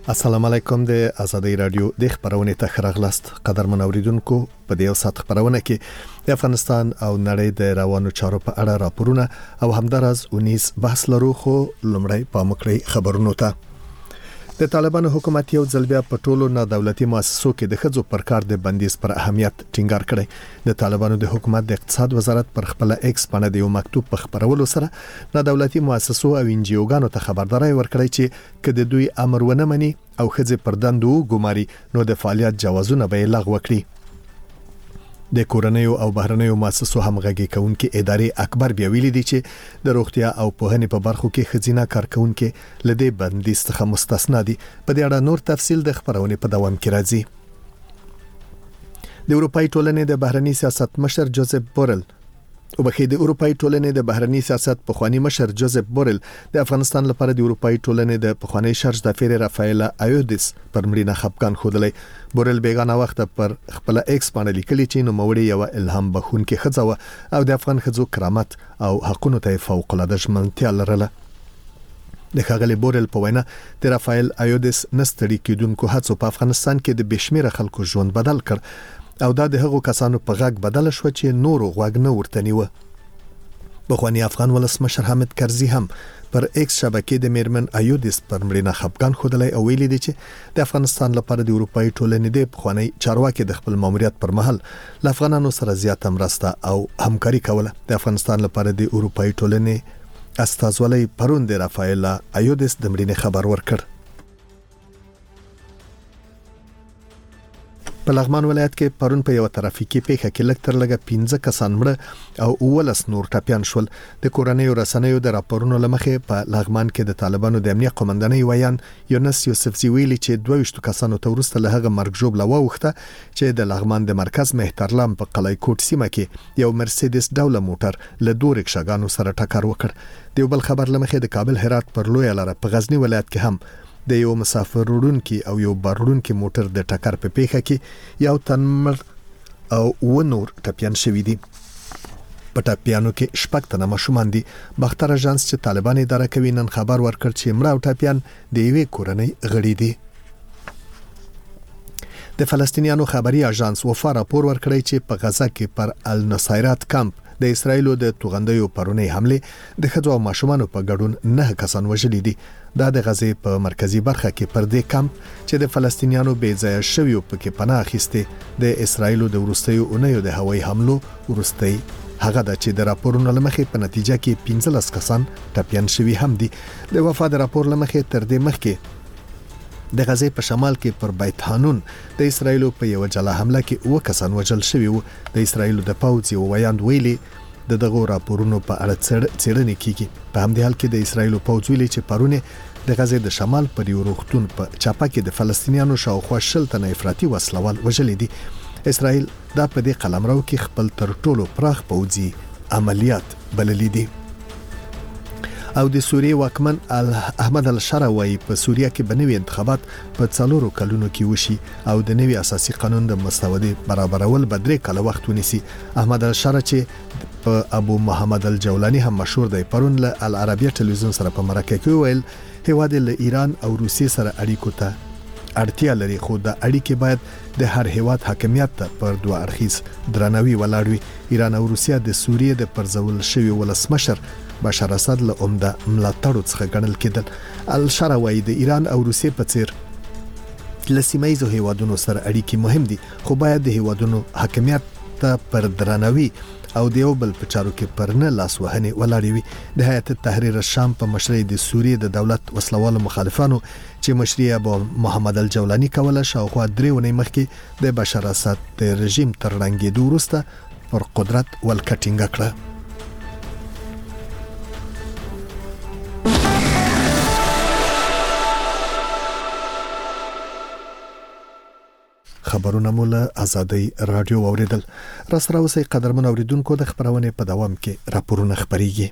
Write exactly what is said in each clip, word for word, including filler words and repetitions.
السلام علیکم. د آزادۍ رادیو د خبرونې ته خراغلاست. قدرمن اوریدونکو، په دې سات خبرونه کې د افغانستان او نړۍ د روانو چارو په اړه راپورونه او همدارس اونیس بحث لرو. خو لومړی په مکړی خبرونو ته. د طالبانو حکومت یو ځل بیا په ټولو نه دولتي مؤسسو کې د خځو پر کار د بندیز پر اهمیت ټینګار کړی. د طالبانو د حکومت د اقتصاد وزارت پر خپل ایکس باندې یو مکتوب په خبرولو سره نه دولتي مؤسسو او انجیوګانو ته خبرداري ورکړی چې کله دوی امر ونه مني او خځې پر دندو ګماري نو د فعالیت جوازونه به لغوه کړي. د کورنیو او بهرنیو مؤسسو همغږي کوونکې ادارې اکبر بیا ویلي دي چې د روغتیا او پوهنې په برخو کې خځینه کارکونکو لدی بندیز څخه مستثنا دي. په دې اړه نور تفصیل د خبرونې په دوام کې راځي. د اروپای ټولنې د بهرنی سیاست مشر جوزف بورل او بخې د اروپای ټولنې د بهرنی سیاست پخوانی مشر جوزف بورل د افغانستان لپاره د اروپای ټولنې د پخوانی شرج د فیر رافایل ایودیس پر مړینه خپګان خوده. بورل بیگانه وخت پر خپل ایکس باندې لیکلی چې نو موړي یو الهام بخونکې خځه او د افغان خځو کرامت او حقونو ته فوق العاده ژمنتیا لرله. د ښاغلي بورل په وینا د رافایل ایودیس نستړي کېدونکو هڅو په افغانستان کې د بشمیره خلکو ژوند بدل کړ او دا د هغو کسانو په غږ بدل شو چې نورو غوږ نه ورته نیوه. بخوانی افغان ولسمشر حامد کرزي هم پر ایکس شبکې د میرمن ایودیس پر مړینه خپګان خوده او ویلي دي چې د افغانستان لپاره د اروپای ټولنې د بخوانی چارواکي د خپل ماموریت پر مهال ل افغانانو سره زیاته مرسته او همکاري کوله. د افغانستان لپاره د اروپای ټولنې استازولۍ پرون د رافایل ایودیس د مړینې خبر ورکړ. په لغمان ولایت کې پرون په یو ترافیکي پیښه کې لکتر لګه پنځه کسان مړه او اولس نور ټپيان شول. د کورنیو رسنیو د راپورونو لمخې په لغمان کې د طالبانو د امنیت قومندانۍ ویان یونس یوسفزي ویلي چې دوه ویشت کسانو ته ورسته له هغه مرګ جوړ لوخته چې د لغمان د مرکز مهترلام په قلعه کوټ سیمه کې یو مرسيډیس ډوله موټر له دوه رکشاګانو سره ټکر وکړ. د بل خبر لمخې د کابل هرات پر لوی لاره په غزنی ولایت کې هم د یو مسافر وړونکي او یو بارونکي موټر د ټکر په پیښه کې یو تن مړ او و نور ټپيان شوي دي. په ټپيانو کې شپږ تنه ماشومان دي. باختر اژانس چې طالبان اداره کوي نن خبر ورکړ چې مړه او ټپيان د یوې کورنۍ غړي دي. د فلسطینیانو خبري اژانس وفا راپور ورکړی چې په غزه کې پر النصيرات کمپ د اسرایلو د توغندیو پرونی حمله د خځو او ماشومانو په ګډون نه کسان وژلي دي. دا د غزې په مرکزی برخه کې پر دې کمپ چې د فلسطینیانو بې ځای شویو پکې پناه اخیسته د اسرایلو د ورستیو اونیو د هوایي حملو ورستی هغه د چې د راپورونو لمخې په نتیجه کې پنځلس کسان ټپيان شوي هم دي. د وفا د راپور لمخې تر دې مخکې د غزې په شمال کې پر بیت حانون د اسرایلو په یو جلا حمله کې و کسان وژل شوي وو. د اسرایلو د پوځ یو ویاند ویلي د دغه راپورونو په اړه څېړنې کیږي. په همدې حال کې د اسرایلو پوځ ویلي چې پرونه د غزې د شمال پر یو روغتون په چاپه کې د فلسطینیانو شاوخوا شل تنه افراطي وسلوال وژل دي. اسرایل دا په دې قلمرو کې خپل تر ټولو پراخ پوځي عملیات بللي دي. او د سوریې واکمن احمد الشراوی په سوریه کې بنوي انتخابات په څلورو کلونو کې وشي او د نوي اساسي قانون د مسودې برابرول بدرې کله وخت ونیسي. احمد الشرا چې په ابو محمد الجولانی هم مشهور دی پرون له العربیه ټلویزیون سره په مرکه کې ویل هیواد له ایران او روسیې سره اړیکو ته اړتیا لري خو د اړیکې باید د هر هیواد حاکمیت ته پر دوه اړخیز درناوي ولاړ وي. ایران او روسیه د سوریې د پرځول شوی ولسمشر بشار اسد له عمده ملاتړو څخه ګڼل کېدل. الشراوی د ایران او روسیې په څیر له سیمایي هیوادونو سره اړیکې مهم دي خو باید د هیوادونو حاکمیت ته پر درناوي او د یو بل په چارو کې پر نه لاس وهنې ولاړې وي. د هیئت تحریر الشام په مشرۍ د سوریې د دولت وسلوالو مخالفانو چې مشري ابو محمد الجولانی کوله شاوخوا درې ونې مخکې د بشار اسد د رژیم تر رنګېدو وروسته پر قدرت ولکټینګ کړه. خبرونه مولا آزادۍ رادیو اوریدل. را سره اوسئ قدرمن اوریدونکو، د خبرونه په دوام کې راپورونه خبريږي.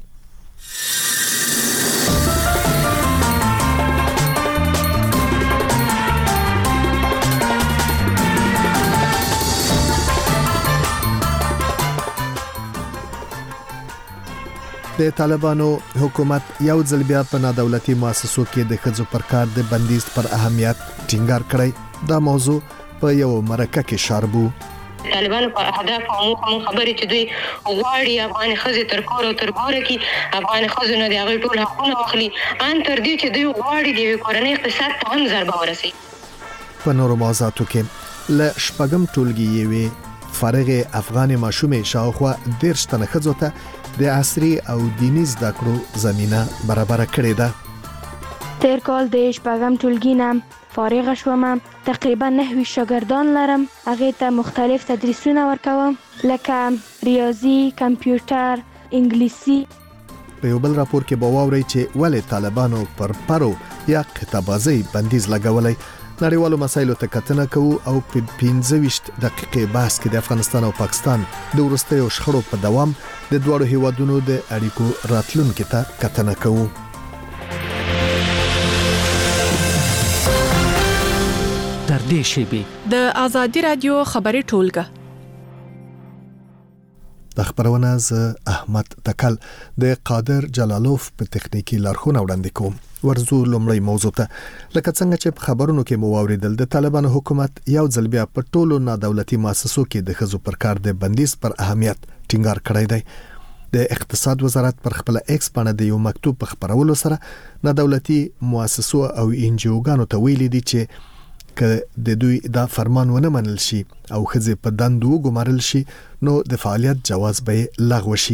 د طالبانو حکومت یو ځل بیا په نادولتي مؤسسو کې د ښځو پر کار د بندیز پر اهمیت ټینګار کړی. دا موضوع په یو مرکه کې شاربو. طالبانو په اهداف او موخه خبرې چې دوی غواړي افغان ښځې تر کور او تر ګوره کې افغان ښځو نه د هغوی ټول حقونه واخلي، ان تر دې چې دوی غواړي د یوې کورنۍ اقتصاد ته هم ضربه ورسوي. په نورو موضوعاتو کې له شپږم ټولګي یوې فارغې افغان ماشومې شاوخوا دېرش تنه ښځو ته د عصري او دیني زده کړو زمینه برابره کړې ده. تیر کال د شپږم ټولګي نه فارغ شوم. تقریبا نهوي شاګردان لرم. هغه ته مختلف تدریسونه ورکوم لکه ریاضي، کمپیوټر، انګلیسي. په یو بل راپور کې به واورئ چې ولې طالبانو پر پرو یا کتابازي بندیز لګولای. نړیوالو مسایلو ته کتنه کوو او په پنځه ویشت دقیقې بحث کې د افغانستان او پاکستان د وروستیو شخړو په دوام د دواړو هیوادونو د اړیکو راتلونکو ته کتنه کوو. تر دې شیبې د آزادي رادیو خبري ټولګه د خبرونه ز احمد تکل د قادر جلالوف په تخنیکی لارښوونه وړاندې کوم. ورزو لومړی موضوع ته لکه څنګه چې په خبرونو کې مو واوریدل د طالبانو حکومت یو ځل بیا په ټولو نادولتي مؤسسو کې د ښځو پر کار د بندیز پر اهمیت ټینګار کړی دی. د اقتصاد وزارت پر خپل ایکس باندې د یو مکتوب په خبرولو سره نادولتي مؤسسو او ان جی اوګانو ته ویلي دي چې که د دوی دا فرمان ونه منل شي او ښځې په دندو ګمارل شي نو د فعالیت جواز به لغوه شي.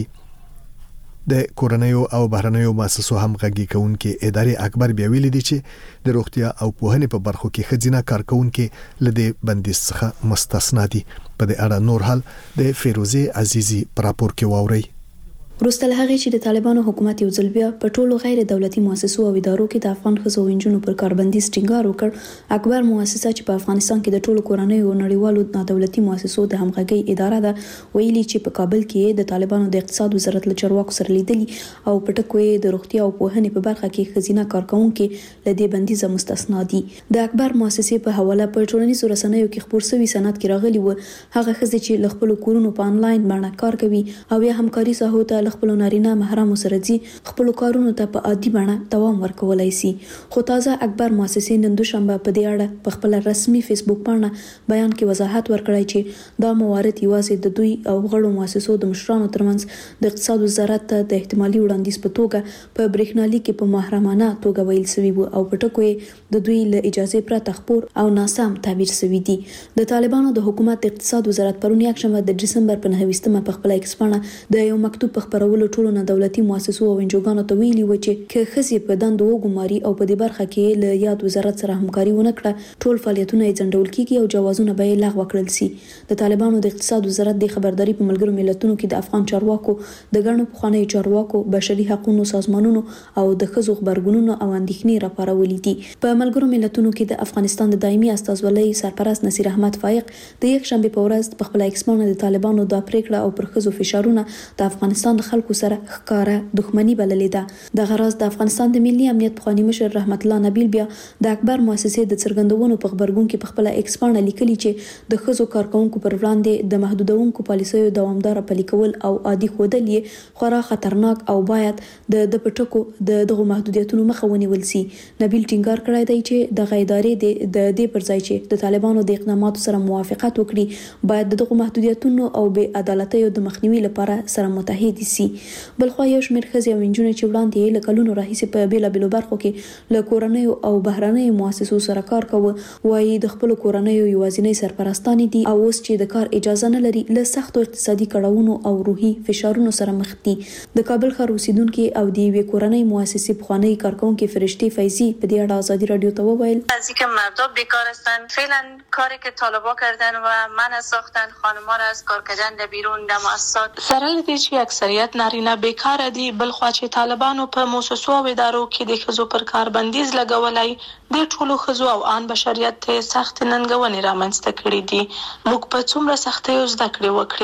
د کورنیو او بهرنیو مؤسسو همغږي کوونکې ادارې اکبر بیا ویلي دي چې د روغتیا او پوهنې په برخو کې ښځینه کارکونکو لدې بندیز څخه مستثنا دي. په دې اړه نور حال د فیروزه عزیزی پر راپور کې واوري. وروسته له هغې چې د طالبانو حکومت یو ځل بیا په ټولو غیر دولتي مؤسسو او ادارو کې د افغان ښځو او نجونو پر کاربندیز ټینګار وکړ، اکبر مؤسسه چې په افغانستان کې د ټولو کورنیو او نړیوالو نادولتي مؤسسو د همغږۍ اداره ده، ویلي چې په کابل کې د طالبانو د اقتصاد وزارت له چارواکو سره لیدلي او په ټکو یې د روغتیا او پوهنې په برخه کې ښځینه کارکونکو له دې بندیزه مستثنا دي. د اکبر مؤسسې په حواله په ټولنیزو رسنیو کې خپور شوی سند کې راغلی و هغه ښځې چې له خپل کورونو په انلاین باندې کار کوي او یا همکاري ساحو ته له خپل نارینه محرم سره دي خپل کارونو ته په عادي باندې دوام ورکولای شي. خو تازه اکبر مؤسسې نن دوشنبه په دې اړه په خپل رسمي فیسبوک باندې بیان کې وضاحت ورکړی چې دا موارد یوازې د دوی او غړو مؤسسو د مشرانو ترمنځ د اقتصاد وزارت ته د احتمالي وړاندیز په توګه په برېښنالیک کې په محرمانه توګه ویل شوی وو او په ټکو یې د دوی له اجازه پرته خپور او ناسم تعبیر شوی دي. د طالبانو د حکومت د اقتصاد وزارت پرون یکشنبه د دسمبر په نهه ویشتمه په خپل ایکس باندې د یو مکتوب په خبرولو ټولو دولتي مؤسسو او انجوګانو ته ویلي و چې که ښځې په دندو وګماري او په دې برخه کې له یاد وزارت سره همکاري ونه کړه ټول فعالیتونه یې ځنډول کیږي او جوازونه به یې لغوه کړل شي. د طالبانو د اقتصاد وزارت د خبرداري په ملګرو ملتونو کې د افغان چارواکو د ګڼو پخوانیو چارواکو بشري حقوقو سازمانونو او د ښځو خبرګونونو او اندېښنې راپارولې دي. په ملګرو ملتونو کې د افغانستان د دایمي استازولۍ سرپرست نصیر احمد فائق د یک شنبه په ورځ په خپل ایکس باندې د طالبانو د پریکړه او پر ښځو فشارونه د افغانستان د خلکو سره ښکاره دښمنی بللې ده. د غراز د افغانستان د ملي امنیت پخوانی مشر رحمت الله نبیل بیا د اکبر مؤسسې د څرګندونو په خبرګون کې په خپل ایکس باندې لیکلي چې د ښځو کارکونکو پر وړاندې د محدودونکو پالیسیو دوامدار پلي کول او عادي ښودل یې خورا خطرناک او باید د د پټکو د دغه محدودیتونو مخه ونیول شي. نبیل ټینګار کړی دی چې د غیدارې د دې پر ځای چې د طالبانو د اقداماتو سره موافقت وکړي باید دغه محدودیتونو او بې عدالتیو د مخنیوي لپاره سره متحد شي. بلخو یو شمېر ښځې او نجونې چې وړاندې له کلونو راهیسې په بیلابیلو برخو کې له کورنیو او بهرنیو مؤسسو سره کار کوي وایي د خپل کورنیو یوازینی سرپرستانې دي او اوس چې د کار اجازه نه لري له سختو اقتصادي کړاوونو او روحي فشارونو سره مخ دي. د کابل ښار اوسیدونکو او د یوې کورنۍ مؤسسې پخوانی کارکونکو فرشته فیضی په دې اړه آزادی رادیو ته وویل از اینکه مردا بیکار هستند فعلا کاری که طالبا کردن و من ساختن خانم‌ها را از کار کردن در بیرون در مؤسسات سره دې چې اکثریت نارینه بیکار دي بل خو چې طالبانو په مؤسسو او ادارو کې د ښځو پر کار بندیز لګولای د ټولو ښځو او ان بشریت ته سخت ننګونې رامنځته کړې دي. موږ په څومره سختیو زده کړې وکړې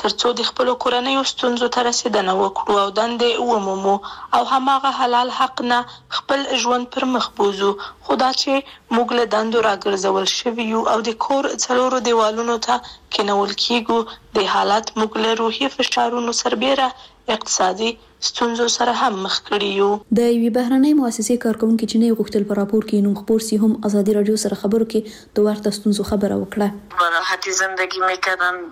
ترڅو د خپل کورنۍ ستونزو ته رسیدنه وکړو او دندې ومومو او هماغه حلال حق نه خپل ژوند پر مخ بوزو. خو دا چې موږ له دندو راګرځول شوي یو او د کور څلورو دیوالونو ته کېنول کېږو، د حالت موږ له روحي فشارونو سربیره اقتصادي ستونزو سره هم مخ کړي یو. د یوې بهرنۍ مؤسسې کارکونکي چې نه غوښتل په راپور کې نوم خپور سي هم ازادي رادیو سره خبرو کې د ورته ستونزو خبره وکړه. راحتی زندگی میکردن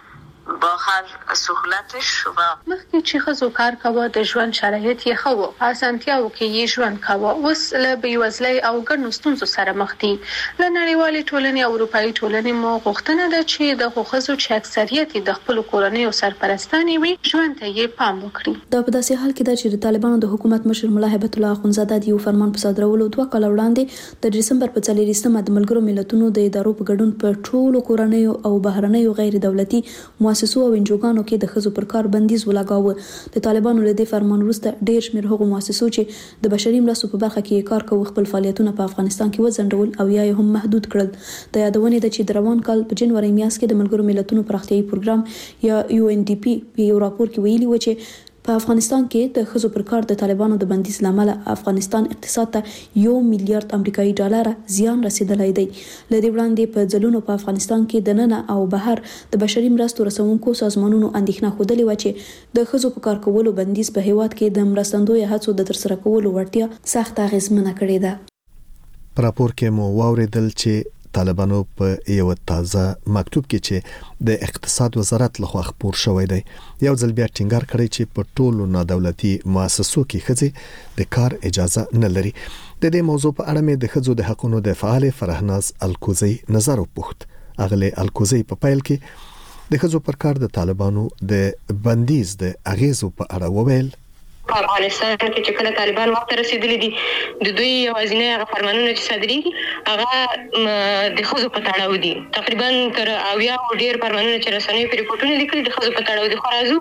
با هر سهولتش و مخکې چې ښځو کار کاوه د ژوند شرایط یې ښه و، په اسانتیاو کې یې ژوند کاوه. اوس له بېوزلۍ او ګڼو ستونزو سره مخ دي. له نړیوالې ټولنې او اروپایي ټولنې مو غوښتنه ده چې دغو ښځو چې اکثریت یې د خپلو کورنیو سرپرستانې وي ژوند ته یې پام وکړي. دا په داسې حال کې ده چې د طالبانو د حکومت مشر ملا هیبت الله اخونزاده د یو فرمان په صادرولو دوه کاله وړاندې د ډسمبر په څلېرویشتمه د ملګرو ملتونو د ادارو په ګډون په ټولو کورنیو او بهرنیو غیر دولتي مؤسسو او انجوګانو کې د ښځو پر کار بندیز ولګاوه. د طالبانو له دې فرمان وروسته ډېر شمېر هغو مؤسسو چې د بشري مرستو په برخه کې کار کوي خپل فعالیتونه په افغانستان کې وځنډول او یا یې هم محدود کړل. د یادونې ده چې د روان کال په جنوري میاشت کې د ملګرو ملتونو پراختیایي پروګرام یا یو ان ډي پی په یو راپور کې ویلي و چې په افغانستان کې د ښځو پر کار د طالبانو د بندیز لامل افغانستان اقتصاد ته یو میلیارډ امریکایي ډالر زیان رسیدلی دی. لدې وړاندې په ځلونو په افغانستان کې د ننه او بهر د بشري مرستو رسونکو سازمانونو اندېښنه ښودلې و چې د ښځو په کار کولو بندیز په هیواد کې د مرستندویه هڅو د ترسره کولو وړتیا سخت اغیزمنه کړې ده. په راپور کې مو واوریدل چې طالبانو په یو تازه مکتوب کې چې د اقتصاد وزارت لخوا خپور شوی دی یو ځل بیا ټینګار کړی چې په ټولو نادولتي مؤسسو کې ښځې د کار اجازه نه لري. د دې موضوع په اړه مې د ښځو د حقوقو د فعال فرهناز الکوزی نظر وپوښت. اغله الکوزی په پیل کې د ښځو پر کار د طالبانو د بندیز د اغیزو په اړه وویل. په افغانستان کې چې کله طالبان وخت رسیدلی دي د دوی یوازینی هغه فرمانونه چې صادریږي هغه د ښځو په تړاو دي. تقریبا تر اویا او ډیر فرمانونه چې رسنیو په ریپورتونو لیکلي د ښځو په تړاو دي. خو راځو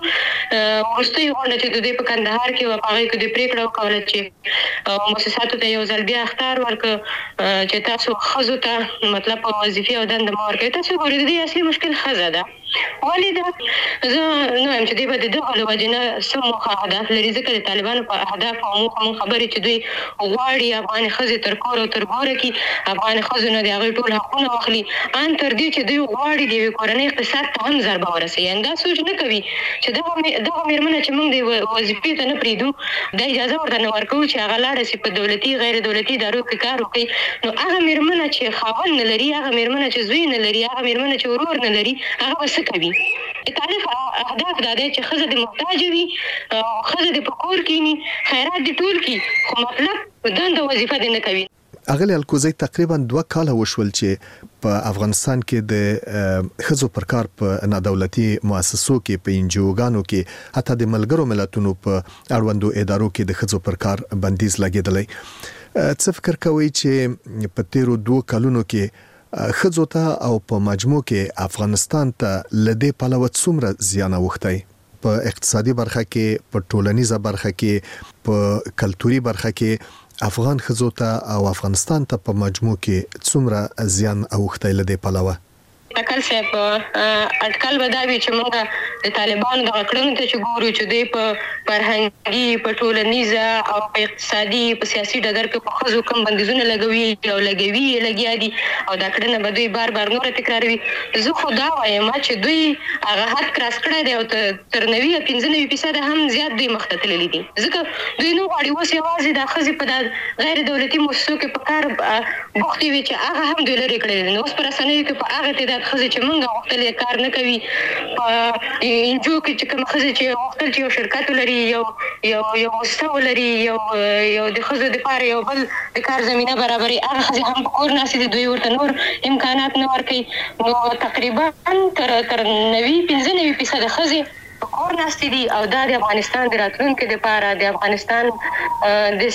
وروستۍ غونډه چې د دوی په کندهار کې و په هغه کې د پریکړه وکړه چې مؤسساتو ته یو ځل بیا اختیار ورکړه چې تاسو ښځو ته مطلب په وظیفې او دنده مه ورکوئ. تاسو ګورئ د دې اصلي مشکل ښځه ده. ولې ده زه نه وایم چې دوی به د دغه له وجې نه څه موخه هدف لري، ځکه د طالبانو په اهداف او موخه مونږ خبرې چې دوی غواړي افغاني ښځې تر کور او تر ګوره کړي، افغاني ښځو نه د هغوی ټول حقونه واخلي، ان تر دې چې دوی غواړي د یوې کورنۍ اقتصاد ته هم ضربه ورسوي. یعنې دا سوچ نه کوي چې دغه دغه مېرمنه چې موږ د وظیفې ته نه پرېږدو دا اجازه ورته نه ورکوو چې هغه لاړه شي په دولتي غیر دولتي ادارو کې کار وکړي. نو هغه مېرمنه چې خاوند نه لري، هغه مېرمنه چې زوی نه لري، هغه مېرمنه چې ورور نه لري، هغه به څه کوي؟ د تعریف اهداف دا دی چې ښځه د محتاج وي، ښځه د په کور کښېني، خیرات د ټول کړي، خو مطلب دنده وظیفه دې نه کوي. اغلی الکوزی تقریبا دوه کاله وشول چې په افغانستان کې د ښځو پر کار په نادولتي مؤسسو کې، په انجوګانو کې، حتی د ملګرو ملتونو په اړوندو ادارو کې د ښځو پر کار بندیز لګېدلی. څه فکر کوئ چې په تیرو دوه کلونو کې ښځو ته او په مجموع کې افغانستان ته لدې پلوه څومره زیان اوښتی؟ په اقتصادي برخه کې، په ټولنیزه برخه کې، په کلتوري برخه کې افغان ښځو ته او افغانستان ته په مجموع کې څومره زیان اوښتی لدې پلوه؟ اکل صاحب اټکل به دا وي چې موږ د طالبانو دغه کړنو ته چې ګورو چې دوی په فرهنګي، په ټولنیزه او په اقتصادي، په سیاسي ډګر کې په ښځو کوم بندیزونه لګوي او لګوي یې لګیا دي او دا کړنه به دوی بار بار نوره تکراروي. زه خو دا وایم چې دوی هغه حد کراس کړی دی او تر نوي یا پنځه نوي فیصده هم زیات دوی مخ ته تللي دي، ځکه دوی نه غواړي اوس یوازې دا ښځې په دا غیر دولتي مؤسسو کې په کار بوختې وي چې هغه هم دوی لرې کړی دي. نو اوس په رسنیو کې په هغه تعداد ښځې چې موږ غوښتل کار نه کوي، په انجو کې چې کوم ښځې چې غوښتل چې یو شرکت ولري، یو یو یو مؤسسه ولري، یو یو د ښځو دپاره یو بل د کار زمینه برابري، هغه ښځې هم په کور ناستې دي، دوی ورته نور امکانات نه ورکوي. نو تقریبا تر تر نوي پنځه نوي فیصده ښځې کور ناستې دي او دا د افغانستان د راتلونکي دپاره، د افغانستان د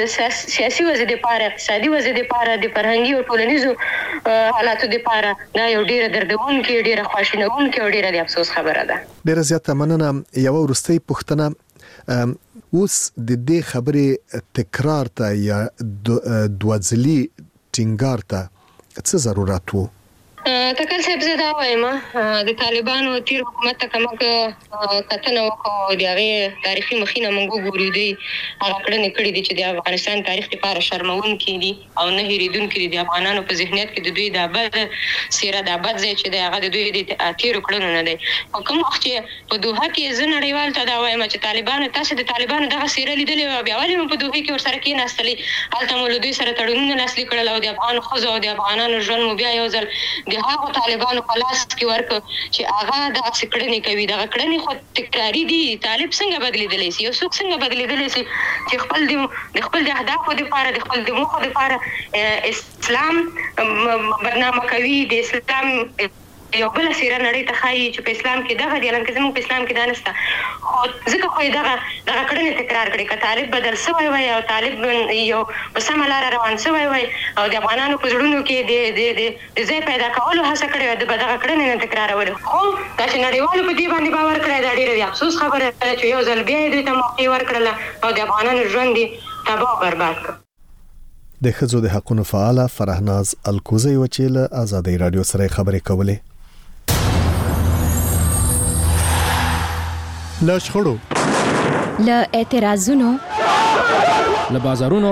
سیاسي وضع دپاره، اقتصادي وضع دپاره، د فرهنګي او ټولنیزو حالاتو دپاره دا یو ډیره دردونکې، ډیره خواشینونکې او ډیره د افسوس خبره ده. ډیره زیاته مننه. یوه وروستۍ پوښتنه، اوس د دې خبرې تکرار ته یا دوه ځلي ټینګار ته څه ضرورت و؟ تکل صاحب زه دا وایم د طالبانو تیر حکومت ته کومه کتنه وکړو د هغې تاریخي مخینه موږ وګورو دوی هغه کړنې کړي دي چې د افغانستان تاریخ لپاره شرموونکي دي او نه هېرېدونکي دي. د افغانانو په ذهنیت کې د دوی دا بد څېره دا بد ځای چې دی هغه د دوی د تېرو کړنو نه دی. په کوم وخت چې په دوحه کې زه نړیوال ته دا وایم چې طالبانو تاسې د طالبانو دغه څېره لیدلې وه بیا ولې مو په دوحې کې ورسره کېناستلې هلته مو له دوی سره تړونونه لاسلیک کړل او د افغان ښځو او د افغانانو ژوند مو بیا یو ځل د هغو طالبانو په لاس کې ورکړ چې هغه داسې کړنې کوي. دغه کړنې خو تکراري دي. طالب څنګه بدلېدلی شي؟ یو څوک څنګه بدلېدلی شي چې خپل د خپل د اهدافو دپاره د خپل د موخو دپاره اسلام بدنامه کوي، د اسلام یو بله څېره نړۍ ته ښایي چې په اسلام کې دغه دی الانکه زموږ په اسلام کې دا نشته. خو ځکه خو یې دغه دغه کړنې تکرار کړي. که طالب بدل شوی وای او طالب یو په سمه لاره روان شوی وای او د افغانانو په زړونو کې د د ځای پیدا کولو هڅه کړې وای د به دغه کړنې نه تکرارولې. خو دا چې نړیوالو په دې باندې باور کړی دا ډېره د افسوس خبره ده چې یو ځل بیا یې دوی ته موقع ورکړله او د افغانانو ژوند یې تباه برباد کړ. د ښځو د حقونو فعاله فرهناز الکوزی و چې له آزادۍ رادیو سره خبرې کولې. له شخړو، له اعتراضونو، له بازارونو،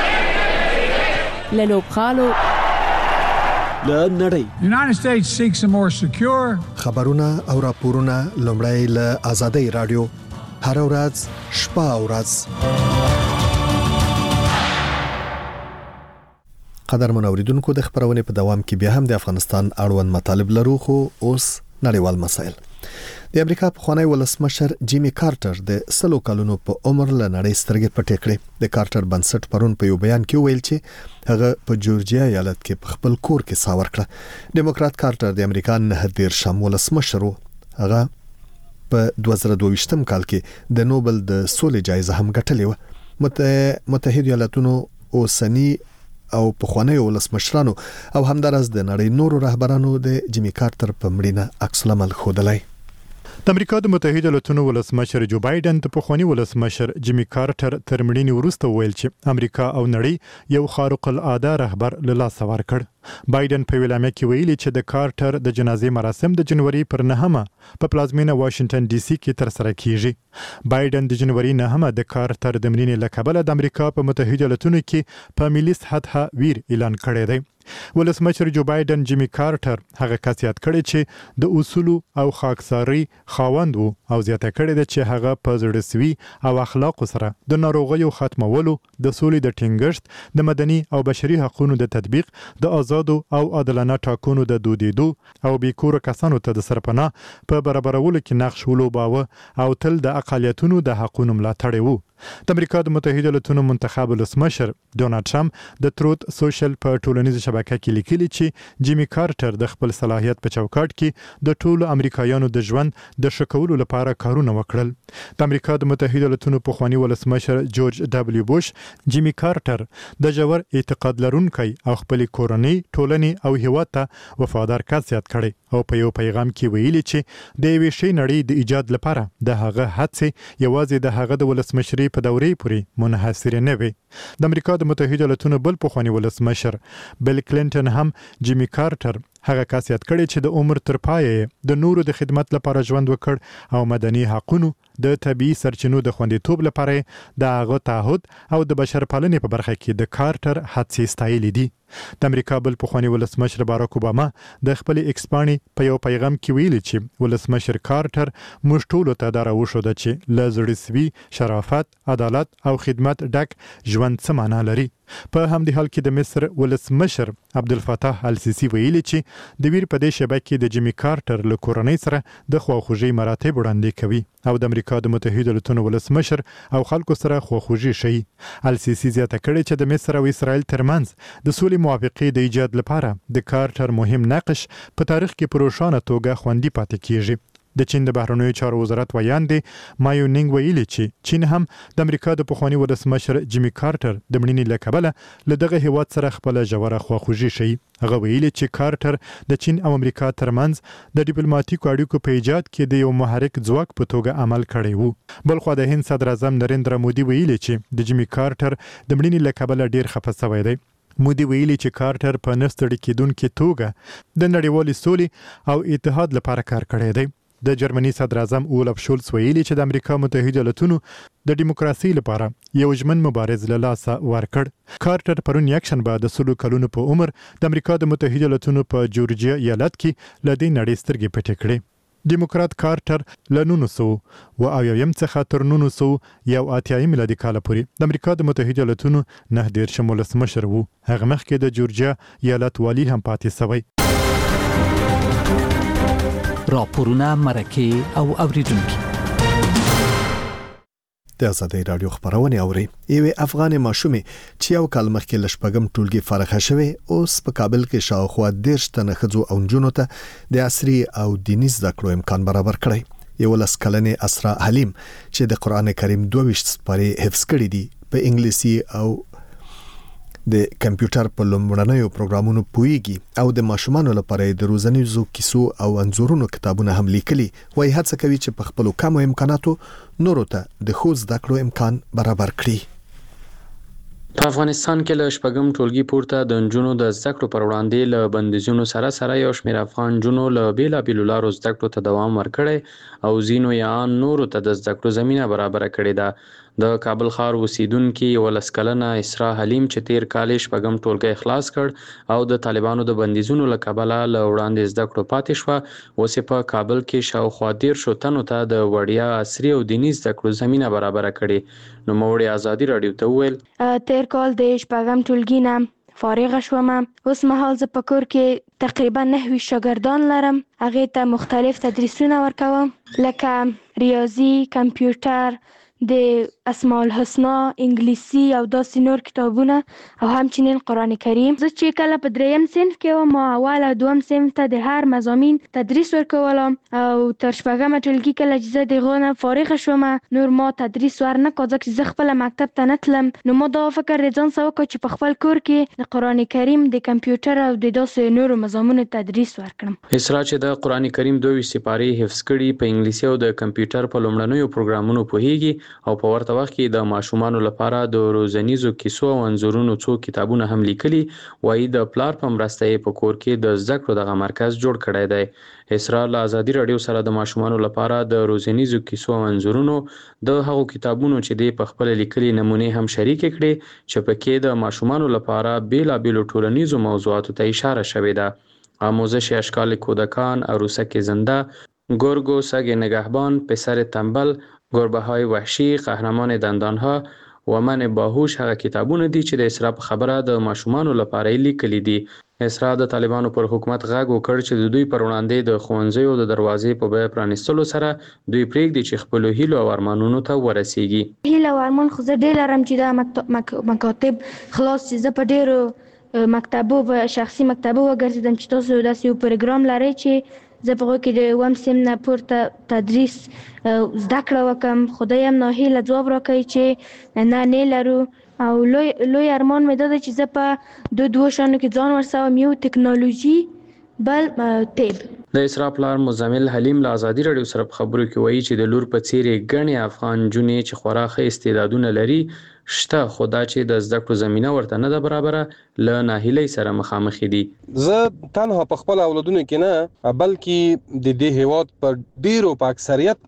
له لوبخالو، له نړۍ. United States seeks a more secure. خبرونه او راپورونه لومړی له آزادۍ رادیو هر ورځ شپه او ورځ. قدر منوریدونکو د خبرونه په دوام کې بیا هم د افغانستان اړوند مطالب لرو خو اوس نړیوال مسایل. د امریکا پخوانی ولسمشر جیمی کارټر د سلو کلونو په عمر له نړۍ سترګې پټې کړې. د کارټر بنسټ پرون په یو بیان کې ویل چې هغه په جورجیا ایالت کې په خپل کور کې سا ورکړه. دیموکرات کارټر د امریکا نه دیرشم ولسمشر و. هغه په دوه زره دوه ویشتم کال کې د نوبل د سولې جایزه هم ګټلې و. متحده ایالاتونو اوسنی او پخوانی ولسمشرانو او همدارس د نړۍ نورو رهبرانو د جیمی کارټر په مړینه عکس العمل ښودلی. د امریکا د متحده ایالاتونو ولسمشر جو بایدن د پخوانی ولسمشر جیمی کارټر تر مړینې وروسته ویل چې امریکا او نړۍ یو خارق العاده رهبر له لاسه ورکړ. بایدن په ویلامه کې ویلي چې د کارټر د جنازې مراسم د جنوري پر نهمه په پلازمینه واشنگټن ډي سي کې تر سره کیږي. بایدن د جنوري نهمه د کارټر د مړینې له کبله د امریکا په متحده ایالاتونو کې په ملي سطحه ویر اعلان کړی دی. ولسمشر جو بایدن جیمی کارټر هغه کس یاد کړی چې د اصول او خاکساري خاوند وو او زیاته کړی دی چې هغه په زړسوي او اخلاق سره د ناروغیو ختمولو، د سولې د ټینګښت، د مدني او بشري حقوقو د تطبیق، د آزادو او عادلانه ټاکنو د دودیدو او بیکور کسانو ته د سرپناه په برابرولو کې نقش ولوباوه او تل د اقالیتونو د حقوقو ملاتړ وو. د امریکا د متحده ایالاتونو منتخب ولسمشر ډونالد ټرمپ د تروت سوشل په ټولنیزه شبکه کې لیکلي چې جیمی کارټر د خپل صلاحیت په چوکاټ کې د ټولو امریکایانو د ژوند د ښه کولو لپاره کارونه وکړل. د امریکا د متحده ایالاتونو پخوانی ولسمشر جورج ډبلیو بوش جیمی کارټر د ژور اعتقاد لرونکی او خپل کورنۍ، ټولنې او هیواد ته وفادار کس یاد کړی او په یو پیغام کې ویلي چې د یوې شی نړۍ د ایجاد لپاره د هغه هڅې یوازې د هغه د ولسمشرۍ په دورې پورې منحصر نه وي. د امریکا د متحده ایالاتونو بل پخوانی ولسمشر بیل کلینټن هم جیمی کارټر هغه کس یاد کړی چې د عمر تر پایه د نورو د خدمت لپاره ژوند وکړ او مدني حقوقو، د طبيعي سرچینو د خوندیتوب لپاره د هغه تعهد او د بشرپالنې په برخه کې د کارټر هڅې ستایلې دي. د امریکا بل پخوانی ولسمشر باراک اوباما د خپل ایکس پاڼې په یو پیغام کې ویلي چې ولسمشر کارټر موږ ټول ته دا راوښوده چې له زړسوي، شرافت، عدالت او خدمت ډک ژوند څه معنا لري. په همدې حال کې د مصر ولسمشر عبدالفتاح السیسی ویلي چې د ویر په دې شبکه کې د جیمی کارټر له کورنۍ سره د خواخوږۍ مراتب وړاندې کوي او د امریکا د متحده ایالاتونو ولسمشر او خلکو سره خواخوږي شي. السیسی زیاته کړې چې د مصر او اسرائیل ترمنځ د سولې موافقې د ایجاد لپاره د کارټر مهم نقش په تاریخ کې په روښانه توګه خوندي پاتې کیږي. د چین د بهرنیو چارو وزارت ویاندې مایونینګ ویلي چې چین هم د امریکا د پخوانی ولسمشر جیمی کارټر د مړینې له کبله له دغه هیواد سره خپل ژوره خواخوږي شي. هغه ویلي چې کارټر د چین او امریکا ترمنځ د ډیپلوماټیکو اړیکو په ایجاد کې د یو محرک ځواک په توګه عمل کړی وو. بلخو د هند صدر اعظم نریندرا مودي ویلي چې د جیمی کارټر د مړینې له کبله ډیر خفه شوی دی. مودي ویلي چې کارټر په نستړي کېدونکې توګه د نړیوالې سولې او اتحاد لپاره کار کړی دی. د جرمني صدر اعظم اولف شولز ویلي چې د امریکا متحده ایالاتونو د دیموکراسي لپاره یو ژمن مبارز له لاسه ورکړ. کارټر پرون یکشنبه د سلو کلونو په عمر د امریکا د متحده ایالاتونو په جورجیا ایالت کې له دې نړۍ سترګې پټې کړې. دیموکرات کارټر له نولس سوه اوه اویایم څخه تر نولس سوه یو اتیایم میلادي کال پورې د امریکا د متحده ایالاتونو نه دېرشم ولسمشر و. هغه مخکې د جورجیا ایالت والی هم پاتې شوی. راپورونه مرکه او اوریدونکو د ازادي رادیو خبرونه اوري. یوه افغان ماشومه چې یو کال مخکې لشپګم ټولګي فارغه شوه اوس په کابل کې شاوخوا دیرش تنه ښځو او نجونو ته د عصري او دیني زده کړو امکان برابر کړی. یو لس کلنې اسرا حلیم چې د قران کریم دوه ویشت سپارې حفظ کړې دي په انګلیسي او د کمپیوټر په لومړنیو پروګرامونو پویږي او د ماشومانو لپاره د روزنیزو کیسو او انځورونو کتابونه هم لیکلي. وایي هڅه کوي چې په خپل کم امکاناتو نورو ته د خو زده کړو امکان برابر کړي. په افغانستان کې له شپږم ټولګي پورته د نجونو د زده کړو پر وړاندې له بندیزونو سره سره یو شمېر افغان نجونو له بیلابېلو لارو زده کړو ته دوام ورکړی او ځینو یا نورو ته د زده کړو زمینه برابره کړې ده. د کابل ښار اوسیدونکي ولس کلنه اسرا حلیم چې تیر کال شپږم ټولګي خلاص کړ او د طالبانو د بندیزونو له کبله له وړاندې زده کړو پاتې شوه، اوس په کابل کې شاوخوا دیرش تنو ته د وړیا عصري او دیني زده کړو زمینه برابره کړې. نو موړي ازادي رادیو ته وویل تیر کال د شپږم ټولګي نه فارغ شوم. اوس مهال زه په کور کې تقریبا نهوي شاګردان لرم. هغه ته مختلف تدریسونه ورکوم لکه ریاضي، کمپیوټر، د اسماء الحسنا، انګلیسي او داسې نور کتابونه او همچنین قرآن کریم. زه چې کله په دریم صنف کې وم ما اول او دوم صنف ته د هر مضامین تدریس ورکولم او تر شپږمه ټولګي کله چې زه د هغو نه فارغه شوم نور ما تدریس ورنکړ ځکه چې زه خپله مکتب ته نه تلم. نو ما دا فکر د ځان سره وکړ چې په خپل کور کې د قرآن کریم، د کمپیوټر او د داسې نورو مضامونو تدریس ورکړم. اسرا چې د قرآن کریم دوه ویشت سپارې حفظ کړي په انګلیسي او د کمپیوټر په لومړنیو پروګرامونو پوهیږي او په ورته وخت کې د ماشومانو لپاره د روزنیزو کیسو او انځورونو څو کتابونه هم لیکلي. وایي د پلار په مرسته یې په کور کې د زده کړو دغه مرکز جوړ کړی دی. اسرا له ازادي رادیو سره د ماشومانو لپاره د روزنیزو کیسو او انځورونو د هغو کتابونو چې د په خپل لیکلي نمونې هم شریک کړي چې پکې د ماشومانو لپاره بیلابېلو ټولنیزو موضوعاتو ته اشاره شوې ده. آموزش اشکال کودکان، عروسک زنده، گرگ و سگ نگهبان، پسر تنبل، گربه های وحشی، قهرمان دندانها و من باهوش هغه کتابونه دي چې د اسرا په خبره د ماشومانو لپاره لیکلي دي. اسرا د طالبانو پر حکومت غږ وکړ چې د دوی پر وړاندې د ښوونځیو د دروازې په بیه پرانیستلو سره دوی پرېږدي چې خپلو هیلو او ارمانونو ته ورسیږي. هیله او ارمان خو زه ډېر لرم چې دا مکاتب خلاص چې زه په ډېرو مکتبو په شخصي مکتبو وګرځېدم چې تاسو داسې یو پروګرام لرئ چې زه په هغو کې د اووم صنف نه پورته تدریس زده کړه وکړم. خدای هم ناهیله ځواب راکوي چې نه نه لرو او لوی لوی ارمان مې دا دی چې زه په دو دوو شیانو کې ځان ورسوم، یو ټکنالوژي بل طب. د اسرا پلار مزمل حلیم له ازادي رادیو سره په خبرو کې وایي چې د لور په څیر ګڼې افغان نجونې چې خورا ښه استعدادونه لري شته، خو دا چې د زده کړو زمینه ورته نه ده برابره له ناهیلۍ سره مخامخ دي. زه تنها په خپل اولادونو کې نه بلکې د دې هیواد په ډیرو په اکثریت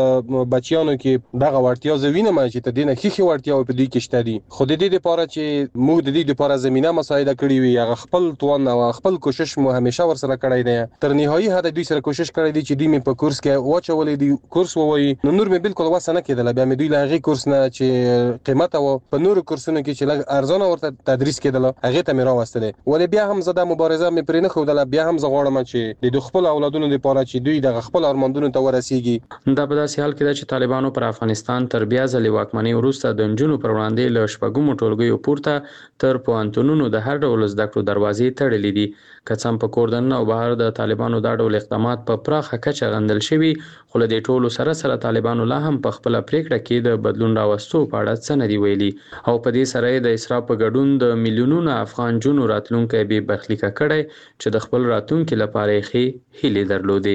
بچیانو کې دغه وړتیا زه وینم چې ته دینه ښې وړتیا په دوی کې شته دي، خو د دې لپاره چې موږ د دې لپاره زمینه مساعده کړې وي هغه خپل توان او خپل کوشش مو همیشه ورسره کړی دی. تر نهایي حد دوی سره کوشش کړی دی چې دوی مې په کورس کې واچولې دي، کورس ووایي نو نور مې بالکل وسه نه کېدله. بیا مې دوی له هغې کورس نه چې قیمت په نورو کورسونو کې چې لږ ارزانه ورته تدریس کېدله هغې ته مې راوستلې. ولې بیا هم زه دا مبارزه مې پرې نه ښودله. بیا هم زه غواړم چې د خپلو اولادونو لپاره چې دوی دغه خپل ارمانونو ته ورسیږي. دا په داسې حال کې ده چې طالبانو پر افغانستان تر بیا ځلې واکمنۍ وروسته د نجونو پر وړاندې له شپږمو ټولګیو پورته تر پوهنتونونو د هر ډول زده کړو دروازې تړلې دي. که څه هم په کور دننه او بهر د طالبانو دا ډول اقدامات په پراخه کچه غندل شوي، خو له دې ټولو سره سره طالبانو لا هم په خپله پرېکړه کې د بدلون راوستو په اړه څه نه دي ویلي او په دې سره یې د اسرا په ګډون د میلیونونو افغان نجونو راتلونکی بې برخلیکه کړی چې د خپل راتلونکي لپاره یې ښې هیلې درلودې.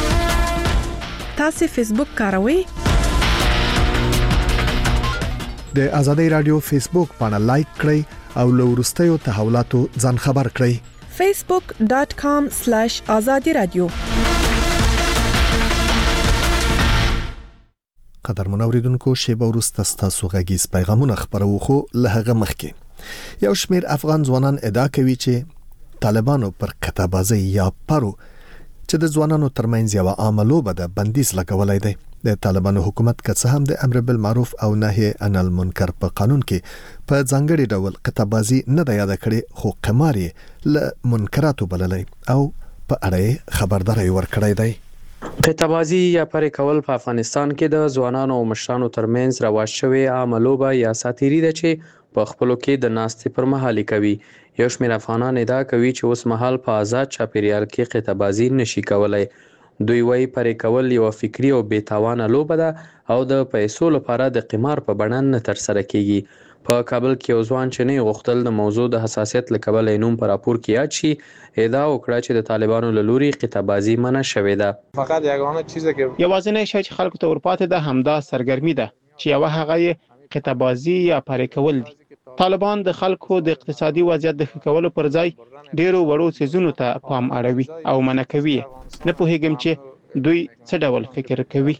تاسې فیسبوک کاروئ؟ د ازادي رادیو فیسبوک باندې لایک کړئ او له ورستیو تحولاتو ځان خبر کړئ facebook dot com slash azadi radio. قدر منوریدونکو شیبه ورسته ستاسو غږیز پیغامونه خبرو خو له هغه مخکې یو شمیر افغان ځوانان ادعا کوي چې طالبانو پر کتابازي یا پرو چې د ځوانانو ترمنځ یو عاملو به د بندیز لګولای دی د طالبانو حکومت که څه هم د امر بالمعروف او نهي عن المنکر په قانون کې په ځانګړي ډول کتابازي نه د یاد کړي خو قمار یې ل منکراتو بللای او په اړه خبرداري ورکړی دی. قطبازی یا پرې کول په افغانستان کې د ځوانانو او مشرانو ترمنځ رواج شوی عملوبه یا ساتيري ده چې په خپلو کې د ناستې پر مهال کوي. یو شمېر افغانان ادعا کوي چې اوس مهال په آزاد چاپیریال کې قطبازی نشي کولای. دوی وايي پرې کول یو فکری او بې تاوانه لوبه ده او د پیسو لپاره د قمار په بڼه نه تر سره کیږي. په کابل کې یو ځوان چې نه غوښتل د موضوع د حساسیت له کبله نوم پر راپور کې یاد شي ادعا وکړه چې د طالبانو له لوري قطبازي منع شوې ده. فقط یگانه چیزی که یوازینی شی چې خلکو ته ورپاتې ده همدا سرګرمي ده چې یو هغه قطبازي یا پرې کول دي. طالبان د خلکو د اقتصادي وضعیت د ښه کولو پر ځای ډیرو وړو څیزونو ته پام اړوي او منع کوي. نه پوهیږم چې دوی څه ډول فکر کوي.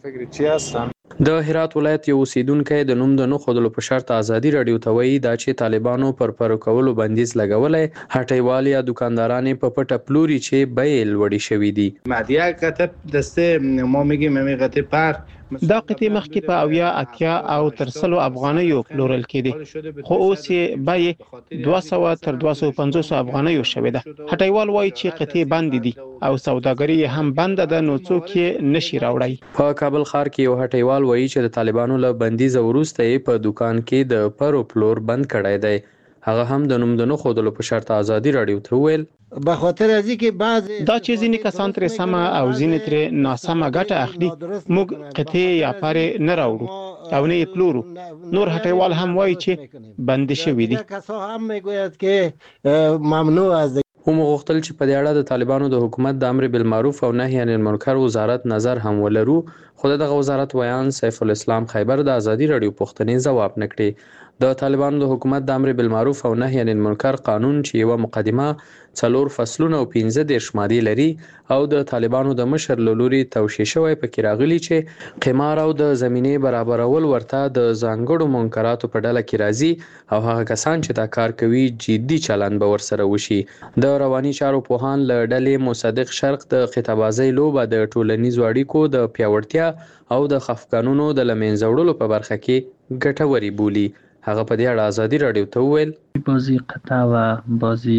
د هرات ولایت یو اوسیدونکو د نوم د نه خودلو په شرط ازادي رادیو ته وایي دا چې طالبانو پر پر کولو بندیز لګولای هټیوال یا دکانداران په پټه پلوري چې بیل وړي شوی دي. مادیه کتب دسته ما میگیم میگه پر دا قطعه مخکې په اویا اتیا او تر سلو افغانیو پلورل کېدي خو اوس یې بیې دوه سوه تر دوه سوه پنځوس افغانیو شوې ده. هټیوال وایي چې قطعې بند دي او سوداګري هم بند ده نو څوک یې نشي راوړی. په کابل ښار کې یو هټیوال وایي چې د طالبانو له بندیز وروسته یې په دکان کې د پرو پلور بند کړی دی. هغه هم د نوم د نه خودلو په شرط ازادي رادیو ته وویل به خاطر از اینکه بعض دا چې ځینې کسان ترې سمه او ځینې ترې ناسمه ګټه اخلي موږ قطعې یا پرې نه راوړو او نه یې پلورو. نور هټیوال هم وایي چې بند شوي دي. هم میگوید که ممنوع از هم غوښتل چې په دې اړه د طالبانو د حکومت د امر بالمعروف او نهي عن المنکر وزارت نظر هم ولرو خو دغه وزارت ویان سیف الاسلام خیبر د ازادي رادیو پوښتنې ځواب نکړي. د طالبانو د حکومت د امر بالمعروف او نهي عن المنکر قانون چې یو مقدمه څلور فصلونه او پنځه دېرش مادې لري او د طالبانو د مشر له لوري توشیح شوی پکې راغلي چې قمار او د زمینې برابرول ورته د ځانګړو منکراتو په ډله کې راځي او هغه کسان چې دا کار کوي جدي چلند به ورسره وشي. د رواني چارو پوهان له ډلې مصدق شرق د قطبازۍ لوبه د ټولنیزو اړیکو د پیاوړتیا او د خفګانونو د له منځه وړلو په برخه کې ګټورې بولي. هغه په دې اړه ازادي رادیو ته وویل بازی قطع و بازی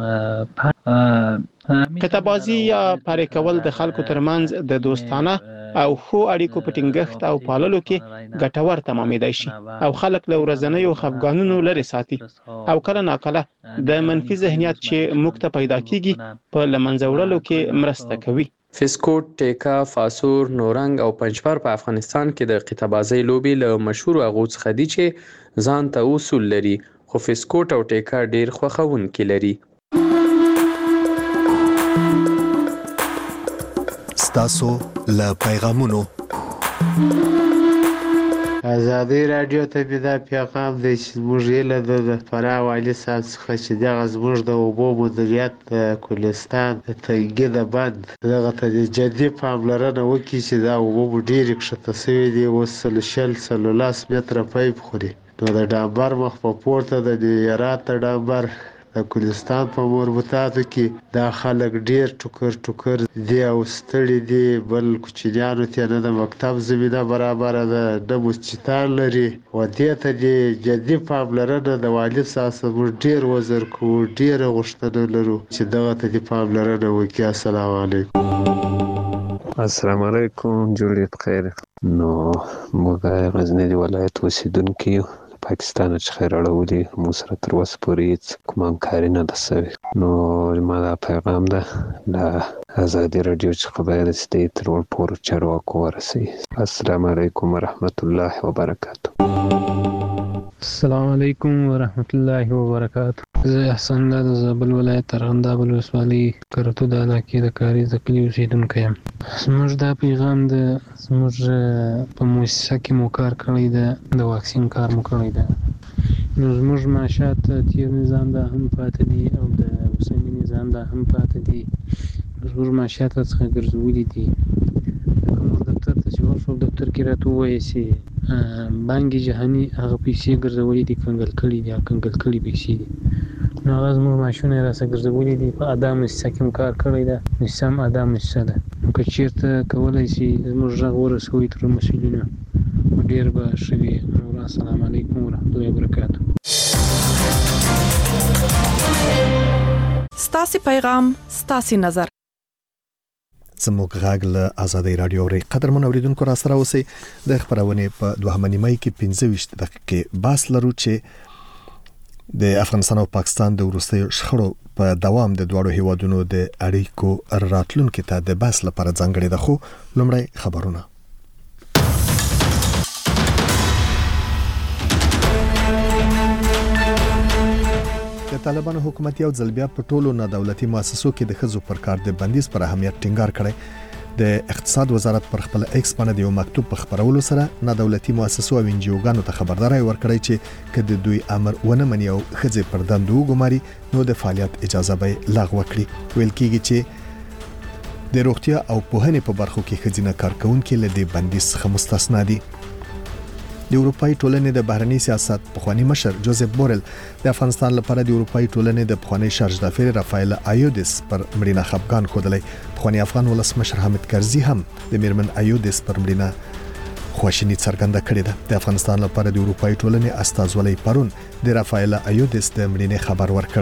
قطبازي یا پرې کول د خلکو ترمنځ د دوستانه او خو اړیکو په ټینګښت او پاللو کې ګټور تمامېدای شي او خلک له ورځنیو خفګانونو لرې ساتي او کله ناکله د منفي ذهنیت چې موږ ته پیدا کیږي په لمنځه وړلو کې مرسته کوي. فسکوټ، ټیکا، فاسور، نورنګ او پنجپر په افغانستان کې د قطبازۍ لوبې له مشهور هغو څخه دي چې ځان ته اصول لري خو فسکوټ او ټیکا ډیر خوښونکي لري. ستاسو له پیغامونو ازادي رادیو ته پیدا پیغام دی چې موږ یې له د فراه والي صاحب څخه چې دغه زموږ د اوبو مدیریت د کوهستان د تنګي د بند دغه ته جدي پاملرنه وکړي چې دا اوبه مو ډېرې کښته سوي دي. اوس سل شل څلورلس متره پیپ خوري نو د ډامبر مخ په پورته د هرات د ډامبر د کوهستان په مربوطاتو کې دا خلک ډیر ټوکر ټوکر دی او ستړي دي. بل کوچنیانو ته نه د مکتب زمینه برابر ده نه مسجدان لري و دې ته دی جدي پاملرنه د والي صاحب ډیر وزر کو ډیر غوښتنه لرو چې دغه ته دی پاملرنه وکړي. السلام علیکم. السلام علیکم. جوړې بخیر. نو موږ غزنی ولایت اوسیدونکي یو پاکستان چې خیر اړولې مو سره تر اوسه پورې هېڅ کوم همکاري نه ده سوې. نو زما دا پیغام ده د ازادي راډیو څخه باید چې دی تر ټولو چارواکو ورسوي. السلام علیکم ورحمت الله وبرکاتو. السلام علیکم ورحمت الله وبرکاتو. زه احسان الله د زابل ولایت ارغنداب ولسوالۍ کرتو د علاقې د کاریز د کلي اوسېدونکی یم. زموږ دا پیغام د زموږ په مؤسسه کې مو کار کړی ده، د واکسین کار مو کړی ده. نو زموږ معاشات تیر نظام دا هم پاتې دي او د اوسني نظام دا هم پاتې دي. زموږ معاشات څخه ګرځولي دي. لکه موږ دفتر ته چې ورشو، دفتر کې راته ووایي چې بانک جهاني هغه پیسې ګرځولي دي، کنګل کړي دي، کنګل کړي پیسې دي. نو هغه زموږ معاشونه یې راسره ګرځولي دي. په ادا مؤسسه کې هم کار کړی ده، مؤسسه هم ادا مؤسسه ده. نو که چېرته کولی شي زموږ غږ ورسوي تر مسؤلینو، ډېر به ښه وي. نور السلام علیکم ورحمت الله وبرکاتو. ستاسې پیغام ستاسې نظر. زموږ غږ له آزادۍ رادیو اوري. قدرمن اوریدونکو را سره اوسئ. د خبرونه په دوهمه نیمه کې پنځه ویشت دقیقې باس لرو چې د افغانستان او پاکستان د وروستیو شخړو په دوام د دوړو هیوادونو د اړیکو راتلونکو ته د باس لپاره ځانګړي ده. خو لومړی خبرونه. د طالبانو حکومت یو ځل بیا په ټولو نادولتي مؤسسو کې د ښځو پر کار د بندیز پر اهمیت ټینګار کړی. د اقتصاد وزارت پر خپل ایکس باندې یو مکتوب په خبرولو سره نادولتي مؤسسو او انجیوګانو ته خبرداري ورکړی چې کله دوی امر ونه مني او ښځې پر دندو وګماري نو د فعالیت اجازه به لغوه کړي. ویل کېږي چې د روغتیا او پوهنې په برخو کې ښځینه کارکونکي له دې بندیز څخه مستثنا دي. د اروپאי ټولنې د بهرنی سیاست پخوانی مشر جوزف بورل د افغانستان لپاره د اروپאי ټولنې د پخوانی شارژدافیر رافایل ایودس پر مړینه خفقان خوده. پخوانی افغان ولسمشر حامد کرزي هم د میرمن ایودس پر مړینه خواشینی څرګنده کړې ده. د افغانستان لپاره د اروپאי ټولنې استازولۍ پرون د رافایل ایودس د مړینې خبر ورکړ.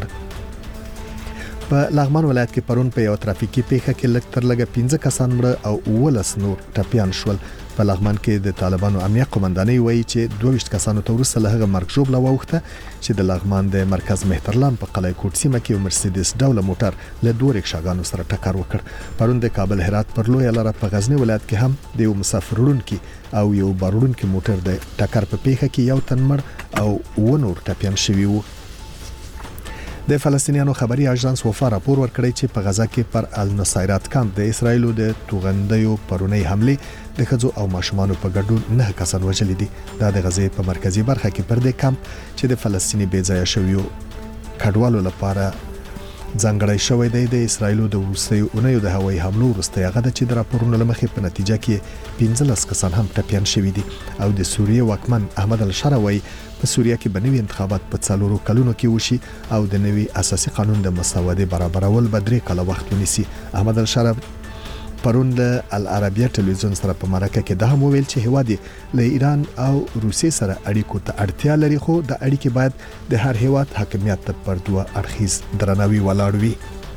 په لغمان ولایت کې پرون په یو ترافیکي پیښه کې لږ تر لږه پنځه کسان مړه او ولس نور ټپیان شول. په لغمان کې د طالبانو امنیه قومندانۍ وایي چې دوه ویشت کسانو ته وروسته له هغه مرګ ژوبله واوښته چې د لغمان د مرکز مهترلام په قلعه کوټ سیمه کې یو مرسیدس ډوله موټر له دوه رکشاګانو سره ټکر وکړ. پرون د کابل هرات پر لویه لاره په غزنی ولایت کې هم د یو مسافر وړونکي او یو بار وړونکي موټر د ټکر په پیښه کې یو تن مړ او و نور ټپیان شوي وو. د فلسطینیانو خبري اژانس وفا راپور ورکړی چې په غزا کې پر النصيرات کمپ د اسرایلو د توغندیو پرونی حمله د ښځو او ماشومانو په ګډون نه کسان وژل دي. دا د غزې په مرکزی برخه کې پر د کمپ چې د فلسطیني بې ځایه شویو کډوالو لپاره ځانګړی شوی دی. د اسرایلو د وروستیو اونیو د هوایي حملو وروسته هغه د چې د راپورونو لمخې په نتیجه کې پنځلس کسان هم ټپیان شوي دي. او د سوریې واکمن احمد الشراوی په سوریه کې بنوي انتخابات په څلورو کلونو کې وشي او د نوي اساسي قانون د مساواتې برابرول به درې کاله وخت ونیسي. احمد الشراوی پرون د العربیه ټلویزیون سره په مرکه کې ده هم ویل چې هیواد له ایران او روسیې سره اړیکو ته اړتیا لري، خو د اړیکې باید د هر هیواد حاکمیت پر دوه اړخیز درناوي ولاړ وي.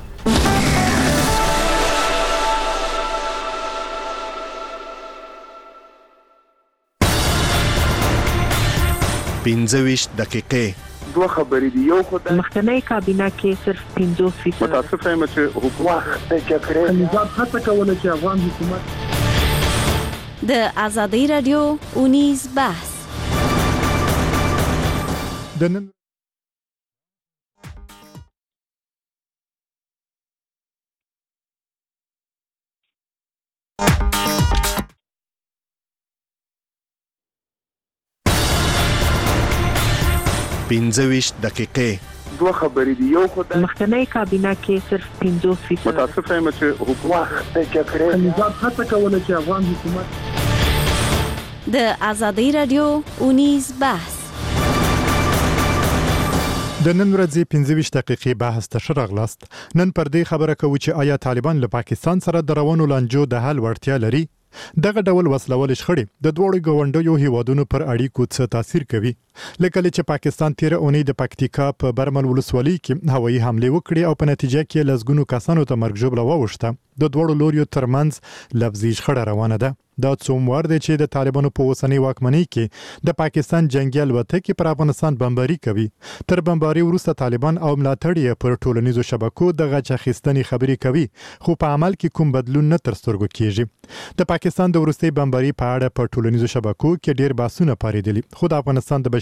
پنځه ویشت دقیقې دوه خبرې دي. یو خدای مخکنی کابینه کې صرف پنځوس فیصد متاسف یم چې حکومت د جګړې نظام هڅه کوله چې افغان حکومت د آزادۍ رادیو اونیز بحث د نن پنځه ویشت دقیقې دوه خبرې دي. یو خدای مخکنی کابینه کې صرف پنځوس فیصد متاسف یم چې حکومت د جګړې نظام هڅه کوله چې افغان حکومت د آزادۍ رادیو اونیز بحث د نن ورځې پنځه ویشت دقیقې بحث ته شراغلاست. نن پر دې خبره کوو چې آیا طالبان له پاکستان سره د روانو لانجو د حل وړتیا لري؟ دغه ډول وسلوال شخړې د دوړو ګاونډیو هیوادونو پر اړیکو څه تاثیر کوي؟ لکه چې پاکستان تیر اونۍ د پکتیکا په برمل ولسوالۍ کې هوایي حمله وکړي او په نتیجه کې لزګونو کسانو ته مرګ ژوبله واوښته. د دوړو لوریو ترمنځ لفظي شخړه روانه ده. دا څومره دی چې د طالبانو په اوسنۍ واکمنۍ کې د پاکستان جنگي الوتکې پر افغانستان بمباري کوي. تر بمباري وروسته طالبان او ملاتړي پر ټولنیزو شبکو د غچ اخیستنې خبرې کوي، خو په عمل کې کوم بدلون نه تر سترګو کیږي. د پاکستان د وروستۍ بمباري په اړه په ټولنیزو شبکو کې ډېر بحثونه پارېدلي، خو د افغانستان د بشري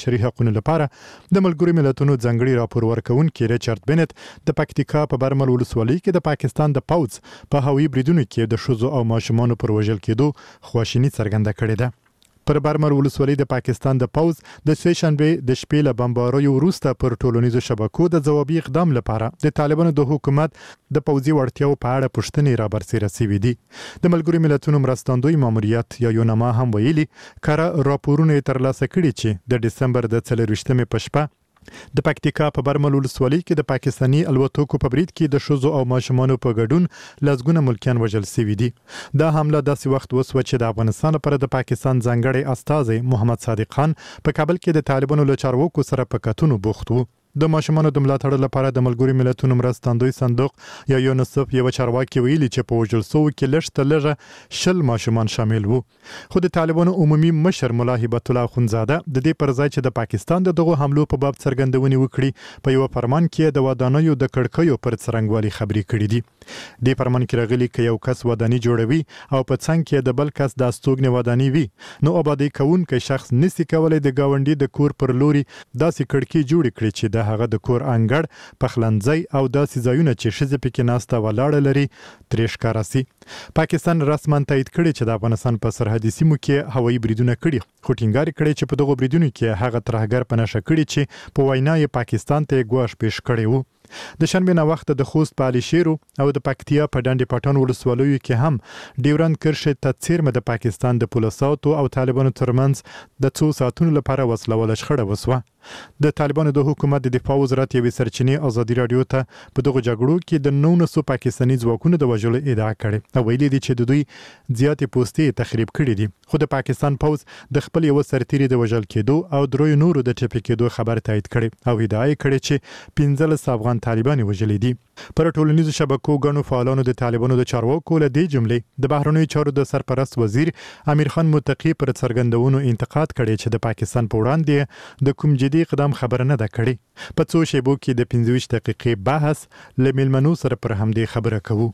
بشري حقوقو لپاره د ملګرو ملتونو ځانګړي راپور ورکونکي ریچارډ بنت د پکتیکا په برمل ولسوالۍ کې د پاکستان د پوځ په هوایي بریدونو کې د ښځو او ماشومانو پر وژل کېدو خواشیني څرګنده کړې ده. پر برمل ولسوالۍ د پاکستان د پوځ د سه شنبه د شپې له بمباریو وروسته پر ټولنیزو شبکو د ځوابي اقدام لپاره د طالبانو د حکومت د پوځي وړتیاو په اړه پوښتنې را برسېره شوې دي. د ملګرو ملتونو مرستندوی ماموریت یا یونما هم ویلي کره راپورونه ترلاسه کړي چې د دسمبر د څلرویشتمې په شپه د پکتیکا په برمل ولسوالۍ کې د پاکستاني الوتکو په برید کې د ښځو او ماشومانو په ګډون لسګونه ملکیان وژل شوي دي. دا حمله داسې وخت وسوه چې د افغانستان لپاره د پاکستان ځانګړی استازی محمد صادق خان په کابل کې د طالبانو له چارواکو سره په کتنو بوخت و. د ماشومانو د ملاتړ لپاره د ملګرو ملتونو مرستندوی صندوق یا یونیسف یو چارواکي ویلي چې په وژل شوو کې لږ تر لږه شل ماشومان شامل وو. خو د طالبانو عمومي مشر ملا هبت الله اخوندزاده د دې پر ځای چې د پاکستان د دغو حملو په باب څرګندونې وکړي په یو فرمان کې د ودانیو د کړکیو پر څرنګوالي خبرې کړې دي. د فرمان کې راغلي چې یو کس وداني جوړوي او په څنګ کې د بل کس د استوګنې وداني وي نو آبادی کوونکی شخص نسی کولای د گاونډي د کور پر لوري داسې کړکۍ جوړ کړي چې د هغه د کور انګړ پخلنځي او داسې ځایونه چې ښځې پکې ناسته ولاړه لري ترې ښکاره سي. پاکستان رسما تایید کړی چې د افغانستان په سرحدي سیمو کې هوایي بریدونه کړي خو ټینګار کړی چې په دغو بریدونو کې هغه ترهګر په نښه کړي چې په وینا یې پاکستان ته ګواښ پیښ کړی وو. د شنبه نه وخت د خوست په علي شیرو او د پکتیا په ډنډ پټان ولسوالیو کې هم ډیورند کرښې ته څیرمه د پاکستان د پولیسو او طالبانو ترمنځ د څو ساعتونو لپاره وسله وال شخړه وسوه. د طالبانو د حکومت د دفاع وزارت یوې سرچینې ازادي رادیو ته په دغه جګړو کې د نولسو پاکستاني ځواکونو د وژلو ادعا کړې او ویلي دي چې د دوی زیاتې پوستې تخریب کړې دي. خو د پاکستان پوځ د خپل یو سرتیري د وژل کېدو او دروي نورو د ټپي کېدو خبر تایید کړي او ادعا کړې چې پنځلس افغان طالبان وژلي دي. پر ټولنیزو شبکو غنو فعالانو د طالبانو د چارواکو له دې جملې د بهرنیو چارو د سرپرست وزیر امیر خان متقی پر څرګندونو انتقاد کړي چې د پاکستان په وړاندې د کوم جدي اقدام خبره نه ده کړې. په څو شیبو کې د پنځه ویشت دقیقې بحث له میلمنو سره پر همدې خبره کوو.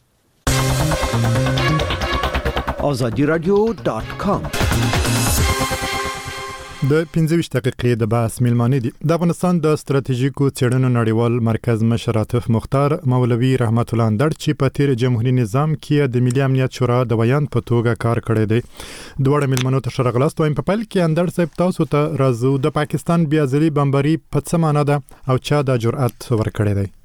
آزادی رادیو ډاټ کام د پنځه ویشت دقیقې د بحث میلمانه دي د افغانستان د ستراتیژیکو څېړنو نړیوال مرکز مشر عاطف مختار مولوي رحمت الله اندړ چې په تیر جمهوریت نظام کې د ملي امنیت شورا د بیان په توګه کار کړی دی. دوړ میلمنو ته شرغلاست وایم په پل کې اندړ صاحب تاسو ته راځو د پاکستان بیا ځلي بمباري په څه معنی ده او چا د جرأت ورکړی دی؟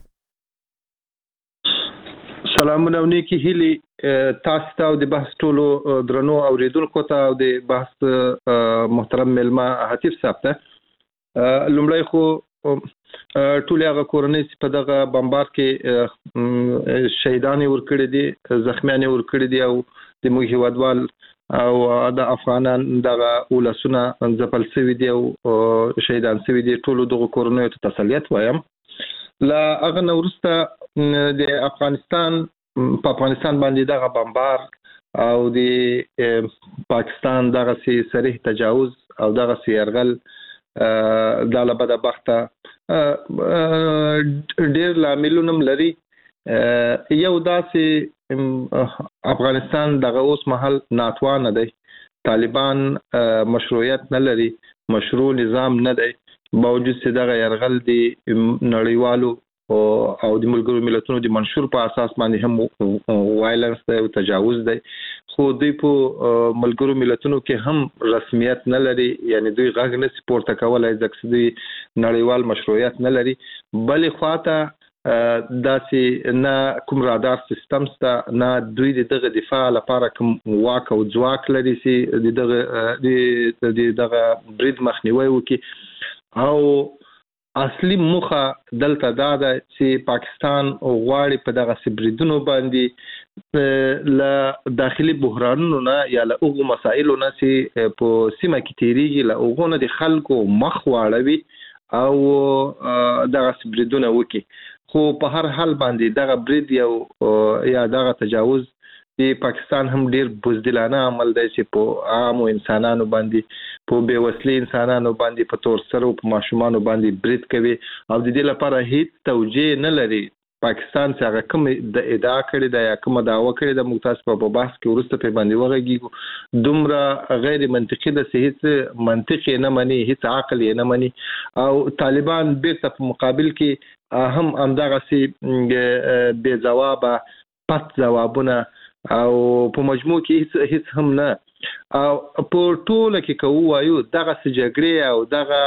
سلامونه ونیکی هیلی تاسو ته د بحث ټولو درنو اوریدونکو ته او د بحث محترم ملما حتیف صاحب ته لومړی خو ټول هغه کورنۍ چې په دغه بمبار کې شهیدان ورکړي دي زخمیان ورکړي دي او د موږ هیوادوال او د افغانان دغه ولسونه ځپل شوي دي او شهیدان شوي دي ټولو دغه کورنۍ ته تسلیت وایم. لا هغه نه وروسته د افغانستان په افغانستان باندې دغه بمبار او د پاکستان دغه سي صریح تجاوز او دغه سي يرغل د لبد بخته ډېر لاملونه لري. یو داسې افغانستان دغه اوس مهال ناتوانه دی، طالبان مشروعیت نه لري، مشروع نظام نه دی، باوجود چې دغه يرغل دی نړیوالو او د ملګرو ملتونو د منشور په اساس باندې هم وایلنس دی او تجاوز دی، خو دوی په ملګرو ملتونو کې هم رسمیت نه لري، یعنی دوی غږ نه سپورت کولای ځکه دوی نړیوال مشروعیت نه لري. بلې خواته داسې نه کوم رادار سیستم سته، نه دوی د دغه دفاع لپاره کوم واک او ځواک لري چې د دغه د دغه برید مخنیوي وکړي. او اصلي موخه دلته دا ده چې پاکستان غواړي په دغه سبریدونو باندې له داخلي بحرانونو نه یا له هغو مسایلو نه چې په سیمه کې تیریږي له هغو نه د خلکو مخ واړوي او دغه سبریدونه وکړي. خو په هر حال باندې دغه برید یو یا دغه تجاوز د پاکستان هم ډیر بزدلانه عمل دی چې په عامو انسانانو باندې، په بې وسلې انسانانو باندې، په تور سرو په ماشومانو باندې برید کوي او د دې لپاره هیڅ توجیه نه لري پاکستان څنګه کوم د ادعا کړی دا یا کوم داوا کړی د ممتاز په بحث کې ورسته په باندې وغږیږو دومره غیر منطقي د هیڅ منطق نه مني هیڅ عقل نه مني او طالبان بیرته په مقابل کې هم همدغه سي بے جواب پس جوابونه او په مجموع کې هیڅ هیڅ هم نه او په ټوله کې کوو وایو دغه سجګړې او دغه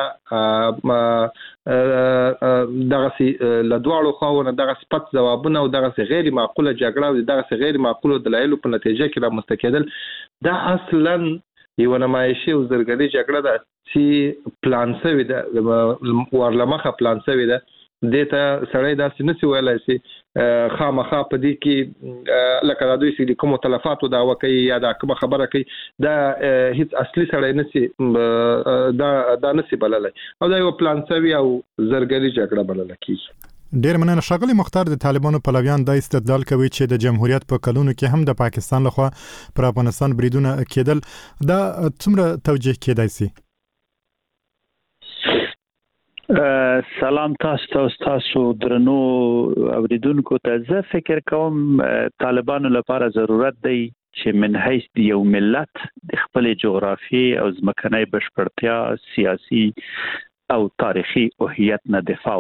دغه سي لدواړو خواونه دغه سپت جوابونه او دغه غیر معقوله جګړه او دغه غیر معقوله دلایل په نتیجه کې را مستکیدل دا اصلا یو نمایشي او زرګري جګړه ده چې پلان شوی ده ورلمخه پلان شوی ده دته سړی داسې نسی ویلای شي خامخا په دې کې لکه د دوی سړي کوم تلفات دا وکي یا دا کوم خبره کوي دا هیڅ اصلي سړی نسی دا دا نسی بللای او دا یو پلان شوی او زرګري جګړه بلل کیږي. ډیر مننه ښاغلی مختار. د طالبانو پلویان دا استدلال کوي چې د جمهوریت په کلونو کې هم د پاکستان لخوا پر افغانستان بریدونه کېدل دا څومره توجیه کېدای شي؟ سلام تاسو تاسو درنو اوریدونکو ته. زه فکر کوم طالبانو لپاره ضرورت دی چې من حیث د یو ملت د خپل جغرافي او ځمکنۍ بشپړتیا سیاسي او تاریخي هویت نه دفاع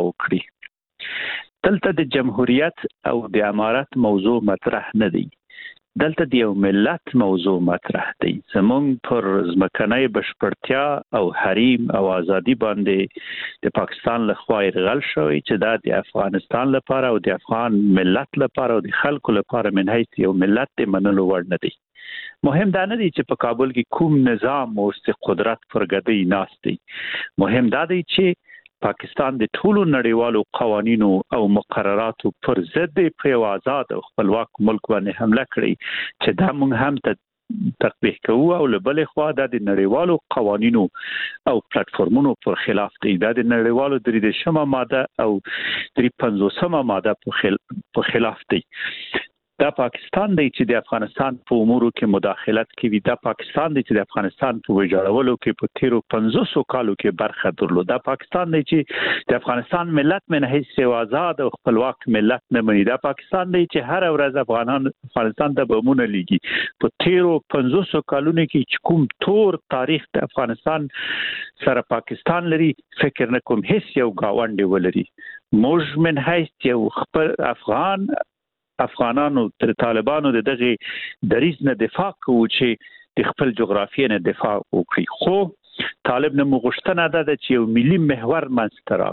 وکړي. دلته د جمهوریت او د امارت موضوع مطرح نه دی، دلته د یو ملت موضوع مطرح دی. زمونږ پر ځمکنۍ بشپړتیا او حریم او ازادي باندې د پاکستان لخوا یرغل شوی چې دا د افغانستان لپاره او د افغان ملت لپاره او د خلکو لپاره من حیث یو ملت د منلو وړ نه دی. مهم دا نه دی چې په کابل کې کوم نظام او قدرت پر ګدۍ ناست دی، مهم دا دی چې پاکستان د ټولو نړیوالو قوانینو او مقرراتو پر ضد په یو آزاد او خپلواک ملک باندې حمله کړې چې دا موږ هم ته تطبیق کوو او له بلې خوا دا د نړیوالو قوانینو او پلیټفارمونو پر خلاف دی. دا د نړیوالو درې دېرشمه ماده او درې پنځوسمه ماده په خلاف دی. دا پاکستان دی چې د افغانستان په امورو کې مداخلت کوي، دا پاکستان دی چې د افغانستان په ویجاړولو کې په تیرو پنځوسو کالو کې برخه درلوده، دا پاکستان دی چې د افغانستان ملت من حیث یو آزاد او خپلواک ملت نه مني، دا پاکستان دی چې هر ورځ افغانان افغانستان ته بمونه لیږي. په تیرو پنځوسو کالونو کې چې کوم تور تاریخ د افغانستان سره پاکستان لري فکر نه کوم هیڅ یو گاونډي ولري. موږ من حیث یو خپل افغان افغانانو تر طالبانو د دغه دریځ نه دفاع کوو چې د خپل جغرافیې نه دفاع وکړي. خو طالب نه مغشتنه ده چې یو ملي محور منځته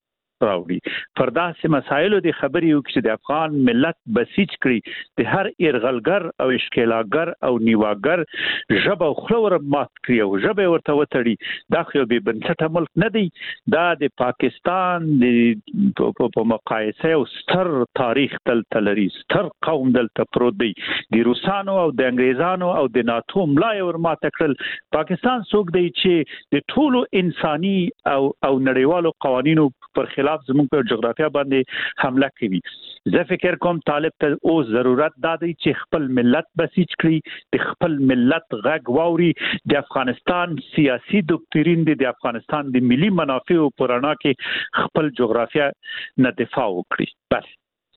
راوړي پر داسې مسایلو د خبرې وکړي چې د افغان ملت بسیج کړي، د هر ارغلګر او اشکالاګر او نیواګر ژبه او خوله ور مات کړي او ژبه ورته وتړي. دا خو به بنسټه ملک نه دی، دا د پاکستان د په مقایسه او ستر تاریخ دلته لري، ستر قوم دلته پروت دی. د روسانو او د انګریزانو او د ناتو ملای ور مات کړل. پاکستان څوک دی چې د ټولو انساني او او نړیوالو قوانینو پر خلاف زموږ په جغرافیه باندې حمله کوي. زه فکر کوم طالب ته او ضرورت دا دی چې خپل ملت بسیج کړي، د خپل ملت غږ واوري، د افغانستان سیاسي دوکترین دی د افغانستان د ملي منافعو پر اړه کې خپل جغرافیه نه دفاع وکړي. بس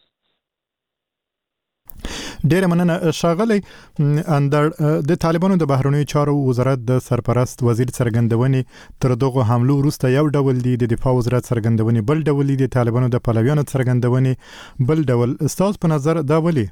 ډیره مننه ښاغلی اندر. د طالبانو د بهرنیو چارو وزارت د سرپرست وزیر څرګندونې تر دغه حملو وروسته یو ډول دي، د دفاع وزارت څرګندونې بل ډول دي، د طالبانو د پلویانو څرګندونې بل ډول. ستاسو په نظر دا ولې؟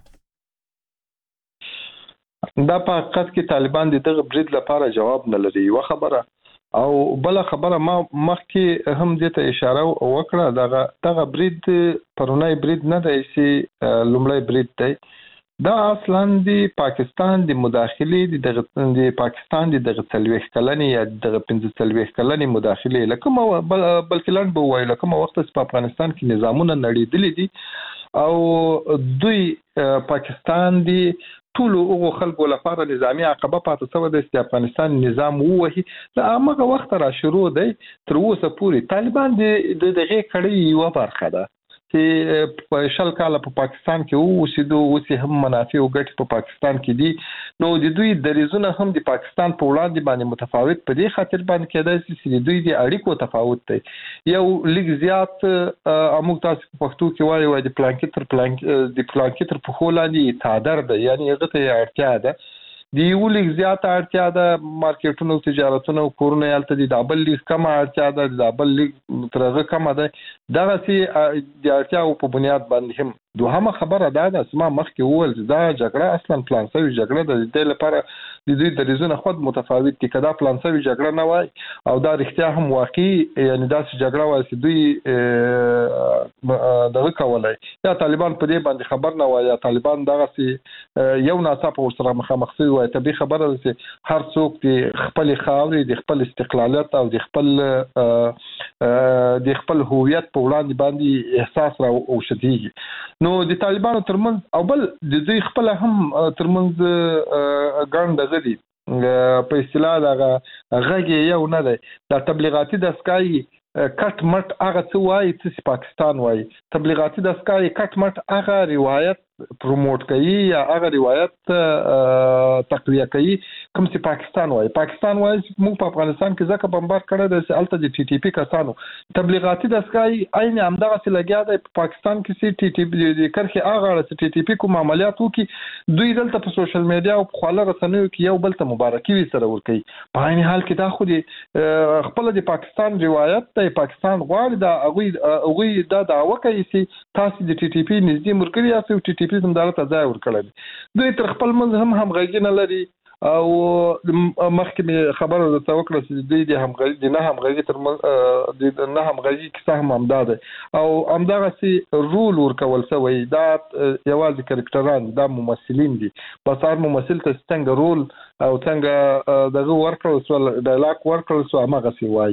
دا په حقیقت کې طالبان د دغه برید لپاره جواب نه لري. یو خبره او بل خبره ما مخکې هم دې ته اشاره وکړه، دغه دغه برید پرونی برید نه دی چې لومړی برید دی. دا اصلا د پاکستان د مداخلې د د پاکستان د دغه تلويخ کلنې یا دغه پنځه تلويخ کلنې مداخلې لکه بلکې لاند به وایي لکه وخت په افغانستان کې نظامونه نړیدلې دي او دوی پاکستان دی ټولو هغه خلکو لپاره نظامی عقبه پاتې شوی د افغانستان نظام ووهي. لا هغه وخت را شروع دی تر اوسه پورې طالبان د دغه کړي یو برخه ده چې په شل کال په پاکستان کې اوسېدو اوس هم منافع او ګټې په پاکستان کې دي نو د دوی دریزونه هم د پاکستان په وړاندې باندې متفاوت په دې خاطر باندې کېدای شي چې دوی د اړیکو تفاوت دی یو لږ زیات امو تاسو په پښتو کې وایي وایي د پلانکی تر پلانک د پلانکی تر په خولاني تادر ده یعنی هغه ته اړتیا ده دی یو لږ زیات اړتیا ده مارکیټونو تجارتونو کورونه یالته د دابل لیک کم اړتیا ده د دابل لیک ترغه کم ده دغه سي د اړتیا په بنیاد باندې هم دوهمه خبره ده د اسما مخکې وول دا جګړه اصلا پلان شوی جګړه د دې لپاره د دوی د ریزونه خود متفاوت دي کدا پلان شوی جګړه نه وای او دا رښتیا هم واقعي یعنی دا جګړه وای چې دوی دغه کولای یا طالبان په دې باندې خبر نه وای یا طالبان دغه سي یو ناڅاپه ورسره مخامخ شوی وای ته به خبره ده چې هر څوک د خپل خاورې د خپل استقلالیت او د خپل د خپل هویت په وړاندې باندې احساس را او شديږي نو د طالبانو ترمنځ او بل د دوی خپل هم ترمنځ ګاند غدي په اصطلاح دغه غږی یو نه دی د تبلیغاتي دسکای کټ مټ هغه څه وایي چې پاکستان وایي تبلیغاتي دسکای کټ مټ هغه روایت پروموټ کوي یا هغه روایت تقویه کوي کوم چې پاکستان وایي پاکستان وایي موږ په افغانستان کې ځکه بمبار کړی د الته د ټي ټي پی کسانو تبلیغاتي دسکای عین همدغه څه لګیا دی په پاکستان کې چې ټي ټي پی د کرخي هغه چې ټي ټي پی کوم عملیات وکي دوی دلته په سوشل میډیا او په خاله رسنیو کې یو بل ته مبارکي وي سره ورکي په عین حال کې دا خو د خپل د پاکستان روایت دی پاکستان غواړي دا هغه هغه دا دعوه کوي چې تاسو د ټي ټي پی نږدې مرګري یاست ټي ټي پی هم دغه ځای ورکړل دوی تر خپل منځ هم همغږي نه لري او مخکې خبره د توکل چې دوی د همغږي د نه همغږي تر د نه همغږي کیسه هم امداد او امدغه سي رول ورکول سوی دا یوازې کرکټران دا ممثلین دي بس هر ممثل ته څنګه رول او څنګه دغه ورکړل سو ډایلاګ ورکړل سو هغه سی وای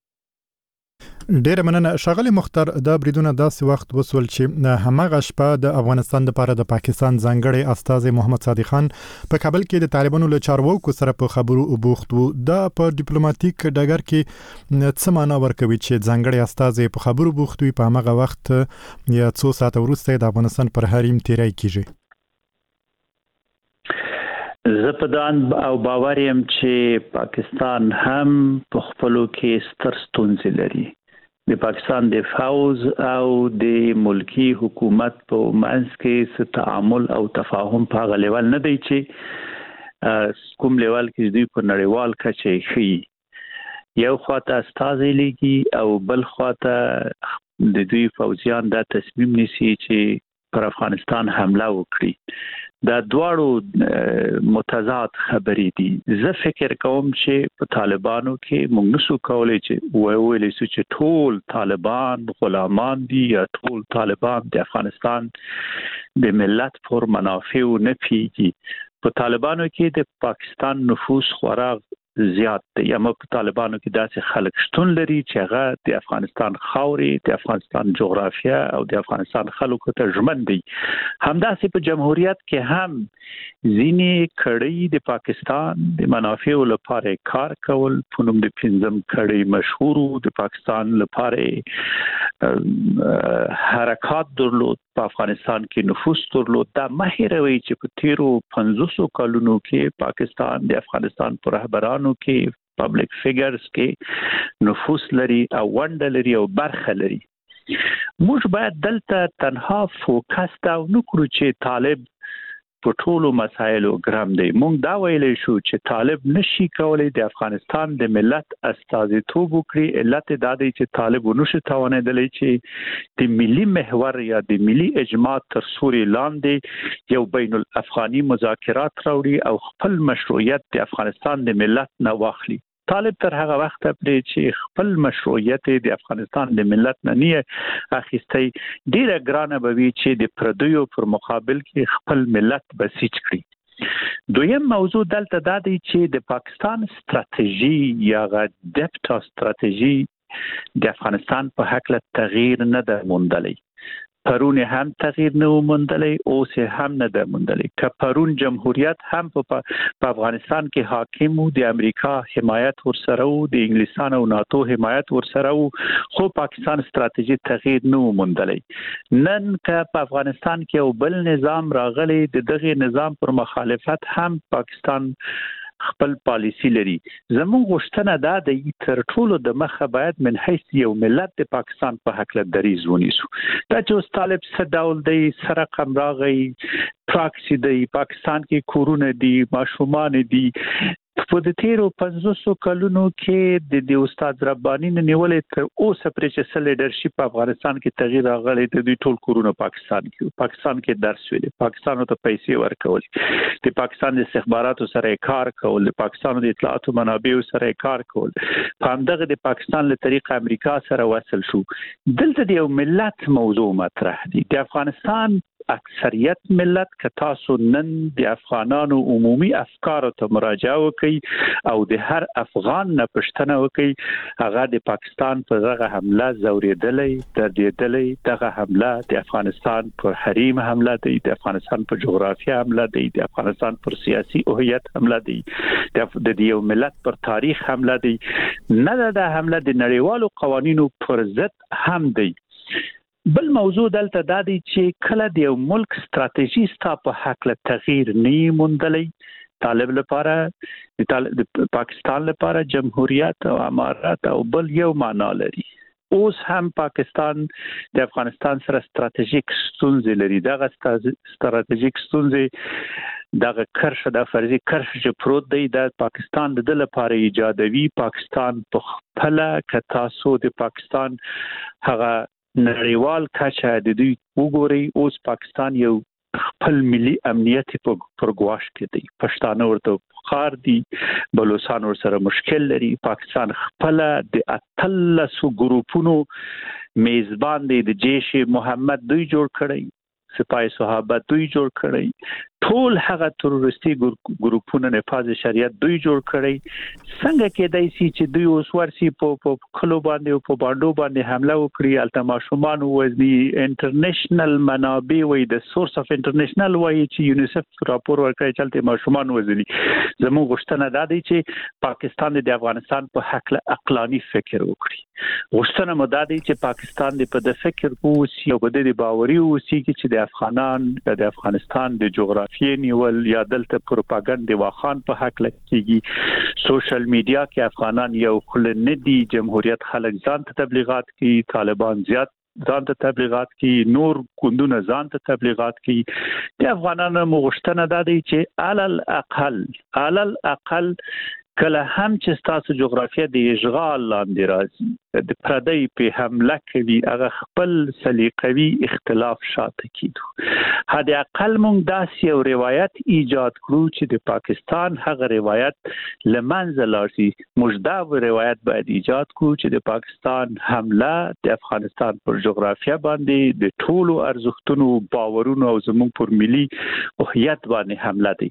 ډیره مننه ښاغلی مختار دا بریدونه داسې وخت وسول چې همغه شپه د افغانستان لپاره د پاکستان ځانګړی استازي محمد صادق خان په کابل کې د طالبانو له چارواکو سره په خبرو وبوخت وو دا په ډیپلوماټیک ډګر کې څه معنا ورکوي چې ځانګړی استازي په خبرو بوخت وي په هغه وخت یا څو ساعت وروسته د افغانستان پر حریم تیری کیږي زه په دان او باور یم چې پاکستان هم په خپلو کې ستر ستونزې لري د پاکستان د فوز او د ملکی حکومت په منځ کې څه تعامل او تفاهم په هغه لیول نه دی چې کوم لیول کې دوی په نړیوال کچه ښي یو خواته استازي لګي او بل خواته د دوی فوجیان دا تصمیم نیسي چې پر افغانستان حمله وکړي دا دواړو متضاد خبرې دي زه فکر کوم چې په طالبانو کې موږ نشو کولای چې وایو چې ټول طالبان غلامان دي یا ټول طالبان د افغانستان د ملت پر منافع نه پیږي په طالبانو کې د پاکستان نفوس خورا زیات دی یا په طالبانو کې داسې خلک شتون لري چې هغه د افغانستان خاورې د افغانستان جغرافیه او د افغانستان خلکو ته ژمن دي همداسې په جمهوریت کې هم ځینې کړۍ د پاکستان د منافعو لپاره کار کول په نوم د پنځم کړۍ مشهور د پاکستان لپاره حرکات درلود په افغانستان کې نفوذ درلود دا مهیروي چې په تیرو پنځوس کلونو کې پاکستان د افغانستان پر رهبرانو کې پبلک فیګرز کې نفوذ لري او ونډه لري او برخه لري موږ باید دلته تنها فوکس دا نکړو چې طالب په ټولو مسایلو ګرام دی مونږ دا ویلی شو چې طالب نشي کولای د افغانستان د ملت استازیتوب وکړي علت دا دی چې طالب ونشي توانېدلی چې د ملي محور یا د ملي اجماع تر سوري لاندې یو بین الافغاني مذاکرات راوړي او خپل مشروعیت د افغانستان د ملت نه واخلي طالب تر هغه وخت پرې چې خپل مشروعیت د افغانستان د ملت نه نه اخیستي ډیره ګرانه به وي چې د پردیو پر مقابل کې خپل ملت بسیج کړي دویم موضوع دلته دا دی چې د پاکستان ستراتیژي یا غا ډیپټا ستراتیژي د افغانستان په حق له تغییر نه ده موندلې پرون هم تغییر نه ومندلی، اوس هم نه ده مندلی. که پرون جمهوریت هم په افغانستان کې حاکم و، د امریکا حمایت ورسره و، د انګلیسان او ناتو حمایت ورسره و، خو پاکستان ستراتیژي تغییر نه ومندلی. نن که په افغانستان کې یو بل نظام راغلی، د دغه نظام پر مخالفت هم پاکستان خپل پالیسی لري. زموږ غوښتنه دا د تر ټولو د مخه باید من حیث یو ملت د پاکستان په حق له دریز ونیسو. دا چې اوس طالب څه ډول دی، سره رقم راغی، پراکسی دی، پاکستان کې کورونه دي، ماشومان دي. په د تیرو پنځوسو کلونو کې د د استاد رباني نیولې تر اوسه پرې چې څه لیډرشپ په افغانستان کې تغییر راغلی، د دوی ټول کورونه پاکستان کې پاکستان کې درس ویل، پاکستان ته پیسې ورکول، د پاکستان د استخباراتو سره کار کول، د پاکستان د اطلاعاتو منابعو سره کار کول، په همدغه د پاکستان له طریقه امریکا سره وصل شو. دلته د یو ملت موضوع مطرح دي. د افغانستان اکثریت ملت که تاسو نن د افغانانو عمومي افکارو ته مراجعه وکړئ او د هر افغان نه پوښتنه وکړئ، هغه د پاکستان په دغه حمله زوریدلې، دردېدلې. دغه حمله د افغانستان پر حریم حمله دی، د افغانستان پر جغرافیه حمله دی، د افغانستان پر سیاسي هویت حمله دی، د یو ملت پر تاریخ حمله دی. نه د حمله د نړیوالو قوانینو پر ضد هم دی. بل موضوع دلته دا دی چې کله د یو ملک ستراتیژي ستا په حق له تغییر نه موندلی، طالب لپاره د پاکستان لپاره جمهوریت او امارات او بل یو معنا لري. اوس هم پاکستان د افغانستان سره ستراتیژیک ستونزې لري. دغه ستراتیژیک ستونزې دغه کرښ د فرضي کرښ چې پروت دی د پاکستان د دل لپاره ایجادوي. پاکستان په خپل که تاسو د پاکستان هغه نړیوال کچه د دوی وګوري، اوس پاکستان یو خپل ملي امنیت پر ګواښ کې دی. پښتانه ورته خار دي، بلوچستان ورسره مشکل لري. پاکستان خپل د اتلسو ګروپونو میزبان دی، د جیش محمد دوی جوړ کړی، سپاه صحابه دوی جوړ کړی، ټول هغه تروریستي ګروپونه نفاذ شریعت دوی جوړ کړی. څنګه کېدای شي چې دوی اوس ورسي په کلو باندې او په باندو باندې حمله وکړي؟ الته ماشومان وزني انټرنیشنل منابع وي، د سورس اف انټرنیشنل وایي چې یونیسف راپور ورکړی چې الته ماشومان وزني. زموږ غوښتنه دا دی چې پاکستان د افغانستان په حق له عقلاني فکر وکړي. غوښتنه مو دا دی چې پاکستان د په د فکر اوسي او په د باوري اوسي چې د افغانان د افغانستان د جغرافیې نیول یا دلته پروپاګاندا واخان په حق لکېږي. سوشل میډیا کې افغانان یو خل نه دي، جمهوریت خلک ځان ته تبلیغات کوي، طالبان زیات ځان ته تبلیغات کوي، نور ګوندونه ځان ته تبلیغات کوي. د افغانانو مغشتنه دا دی چې علل اقل علل اقل کله هم چې تاسو جغرافیه د اشغال لاندې راځي، د پردی په حمله کوي، هغه خپل سلیقوي اختلاف شاته کیدو. هدا اقل مونږ داسې یو روایت ایجاد کړو چې د پاکستان هغه روایت لمنځه لاړ. موږ دا روایت باید ایجاد کړو چې د پاکستان حمله د افغانستان پر جغرافیه باندې د ټولو ارزښتونو، باورونو او زموږ پر ملي هویت باندې حمله دی.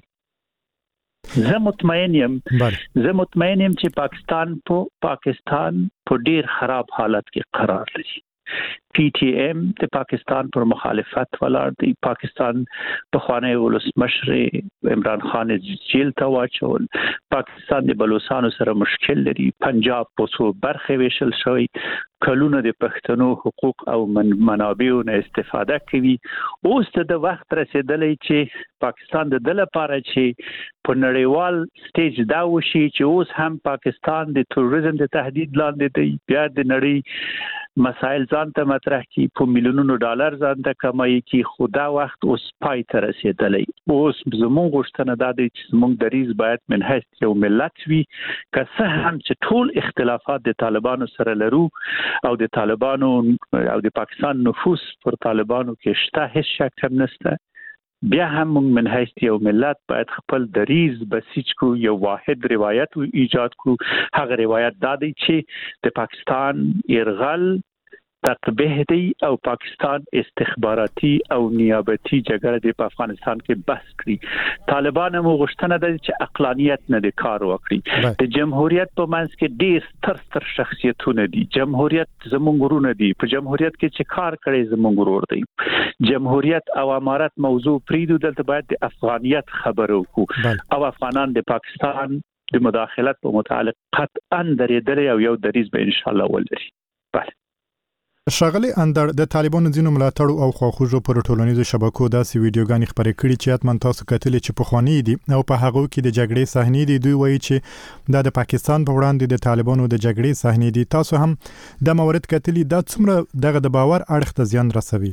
زه مطمئن یم زه مطمئن یم چې پاکستان په پاکستان په ډیر خراب حالت کې قرار لري. پی ټی ایم د پاکستان پر مخالفت ولاړ دی. پاکستان په خوانی ولسمشر عمران خان جیل ته واچول. پاکستان د بلوچستان سره مشکل لري. پنجاب په څو برخه ویشل شوی. کلونه د پښتنو حقوق او منابعو نه استفاده کوي. اوس د وخت رسیدلی چې پاکستان د دل لپاره چې په نړیوال سټیج دا وشي چې اوس هم پاکستان د تروریزم د تهدید لاندې دی. بیا د نړۍ مسائل ځان ته مطرح کی، په میلیونونو ډالر ځان ته کمایي کی. خدا وخت اوس پای ته رسیدلی. اوس زموږ غوښتنه دا دی چې زموږ دریز باید من حیث یو ملت وي، که څه هم چې ټول اختلافات د طالبانو سره لرو او د طالبانو او د پاکستان نفوذ پر طالبانو کې شته، هیڅ شک هم نشته. بیا هم موږ من حیث یو ملت باید خپل دریز بسیج کو، یو واحد روایت ایجاد کو. هغه روایت دا دی چې د پاکستان يرغل تقبیح دی او پاکستان استخباراتي او نیابتي جګړه د افغانستان کې بس کړی. طالبان هم غوښتنه ده چې عقلانیت نه د کار وکړي. د جمهوریت په منځ کې ډېر ستر ستر شخصیتونه دي. جمهوریت زموږ ورونه دي. په جمهوریت کې چې کار کړي زموږ ورور دی. جمهوریت او امارت موضوع پریدو دلته باید د افغانیت خبرو وکړو او افغانان د پاکستان د مداخلت په متعلق قطعا درېدل او یو دریز به ان شاء الله ولري. بله ښاغلی اندړ د طالبانو ځینو ملاتړو او خواخوږو پر ټولنیزو شبکو داسې ویډیوګانې خپرې کړي چې اتمن تاسو کتلې چې پخوانی دي او په هغه کې د جګړې صحنې دي. دوی وایي چې دا د پاکستان په وړاندې د طالبانو د جګړې صحنې دي. تاسو هم د مورد کتلې دا څومره دغه د باور اړخ ته زیان رسوي؟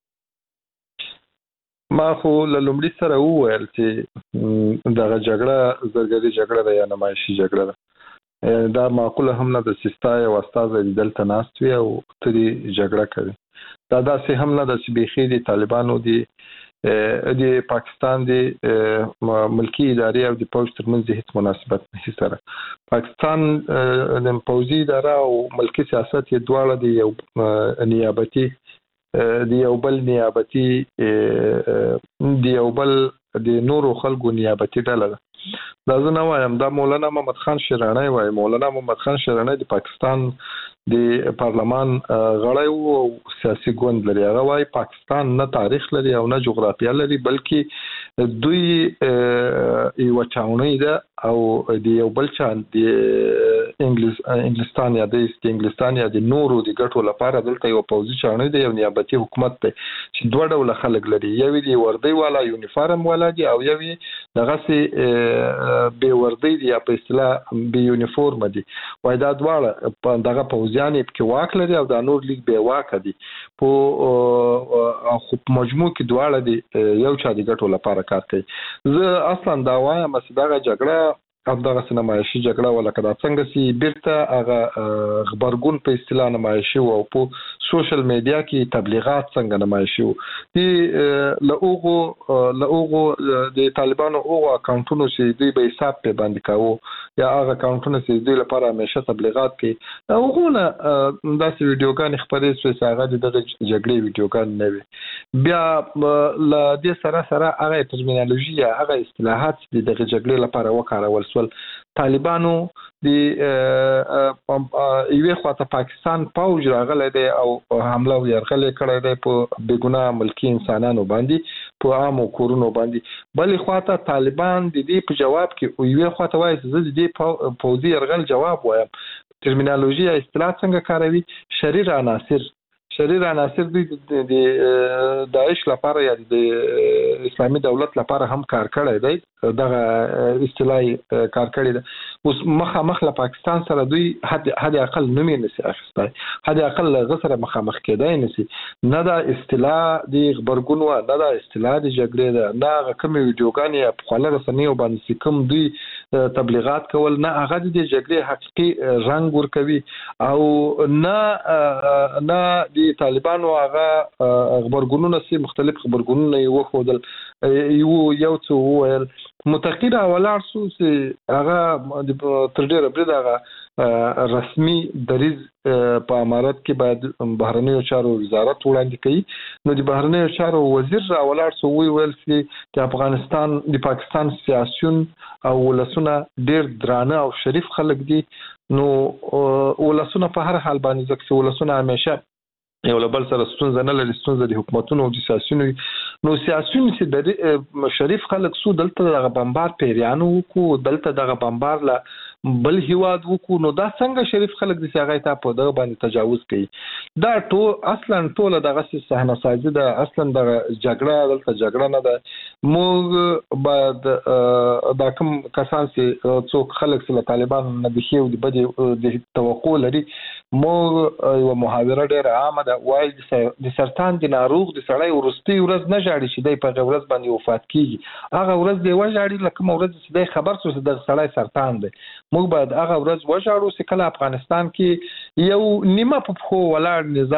ما خو له لومړي سره وویل چې دغه جګړه زرګري جګړه ده یا نمایشي جګړه ده. دا معقوله هم نه د سیستای او استاد دلته ناست وي او ترې جګړه کوي. دا داسې هم نه د سبيخي دي طالبانو دي د پاکستان دي ملکی ادارې او د پولیس ترمنځ هیڅ مناسبت نه سره. پاکستان د پولیسي اداره او ملکی سیاست یې دواړه دي یو نیابتي دی یو بل نیابتي دی یو بل د نورو خلکو نیابتي ډله ده. دا زه نه وایم، دا مولانا محمد خان شیرانی وایي. مولانا محمد خان شیرانی د پاکستان د پارلمان غړی وو او سیاسي ګوند لري. هغه وایي پاکستان نه تاریخ لري او نه جغرافیه لري، بلکې دوی یو چاونی ده او د یو بل چا د انګلیس انګلستان یا د انګلستان یا د نورو د ګټو لپاره دلته یو پوځي چاونی ده، یو نیابتي حکومت ده چې دوه ډول خلک لري. یو دی وردی والا یونیفارم والا دی او یو دغه سي به وردی دی په اصطلاح به یونیفورم دی. وای دا دواړه په دغه پوځیان په واک لري او د نور لیگ به واک دي. په خو مجموع کې دواړه دی یو چا د ګټو لپاره کار کوي. زه اصلا دا وایم چې دغه جګړه او دغه نمایشي جګړه ولا کدا څنګه سي بیرته هغه خبرګون په اصطلاح نمایشي او په سوشل میډیا کې تبلیغات څنګه نمایشي دي له اوغو د طالبانو او اکاونټونو چې دوی به حساب په باندې کاوه یا هغه اکاونټونه چې دوی لپاره همیشه تبلیغات کوي. هغه داسې ویډیوګان خبرې چې هغه د جګړې ویډیوګان نه وي. بیا له دې سره سره هغه ترمینالوژي هغه اصطلاحات د دغه جګړې لپاره وکارول. طالبانو د یوې خواته پاکستان پوج راغلی دی او حمله او يرغل کړی دی په بګونه ملکی انسانانو باندې، په عامو کورونو باندې. بلې خواته طالبان د دې په جواب کې یوې خواته وایي چې د دې پوځي يرغل جواب وایم. ترمینالوژي اصطلاح څنګه کاروي؟ شریر عناصر شریر عناصر د داعش لپاره یا د اسلامي دولت لپاره هم کار کړی دی، دغه اصطلاحي کار کړی دی. اوس مخامخ له پاکستان سره دوی حد حد اقل نومي نسی اخیستی، حد اقل غسر مخامخ کېدای نسی. نه دا اصطلاح د خبرګون و نه دا اصطلاح د جګړې ده، نه هغه کوم ویډیوګان یا په خپل رسنیو باندې کوم دوی تبلیغات کول، نه هغه د جګړې حقيقي رنگ ورکوي او نه نه د طالبانو هغه خبرګونونه سي مختلف خبرګونونه یو خودل یو یو څو ویل متقیده ولار سو چې هغه تر ډیره بل هغه رسمي دریز په امارات کې باید بهرنیو چارو وزارت وړاندې کوي. نو د بهرنیو چارو وزیر راولار سو ویل چې افغانستان د پاکستان سیاسيون او ولسونه ډیر درانه او شریف خلک دي. نو ولسونه په هر حال باندې ځکه ولسونه همیشه یو لبل سره ستونزه نه لري، ستونزه د حکومتونو او د سیاسيونو. نو سیاسيون چې د شریف خلک سو دلته دغه بمبار پیریانو کو دلته دغه بمبار لا بل هیواد وکړو. نو دا څنګه شریف خلک د سیاغې ته په دغه باندې تجاوز کوي؟ دا ټول اصلا ټول دغه صحنه سازي ده، اصلا د جګړه دلته جګړه نه ده. موږ بعد دا کوم کسان چې څوک خلک سره طالبان نه د خيو د بده د توقع لري، موږ یو محاوره ډیره عامه ده وایي د سرطان د ناروغ د سړی ورستي ورځ نه جاړي چې د په ورځ باندې وفات کیږي، هغه ورځ دی وژاړي لکه ورځ چې د خبر څه د سړی سرطان دی. موږ باید هغه ورځ وژاړو چې کله افغانستان کې یو نیمه په خو ولاړ نظام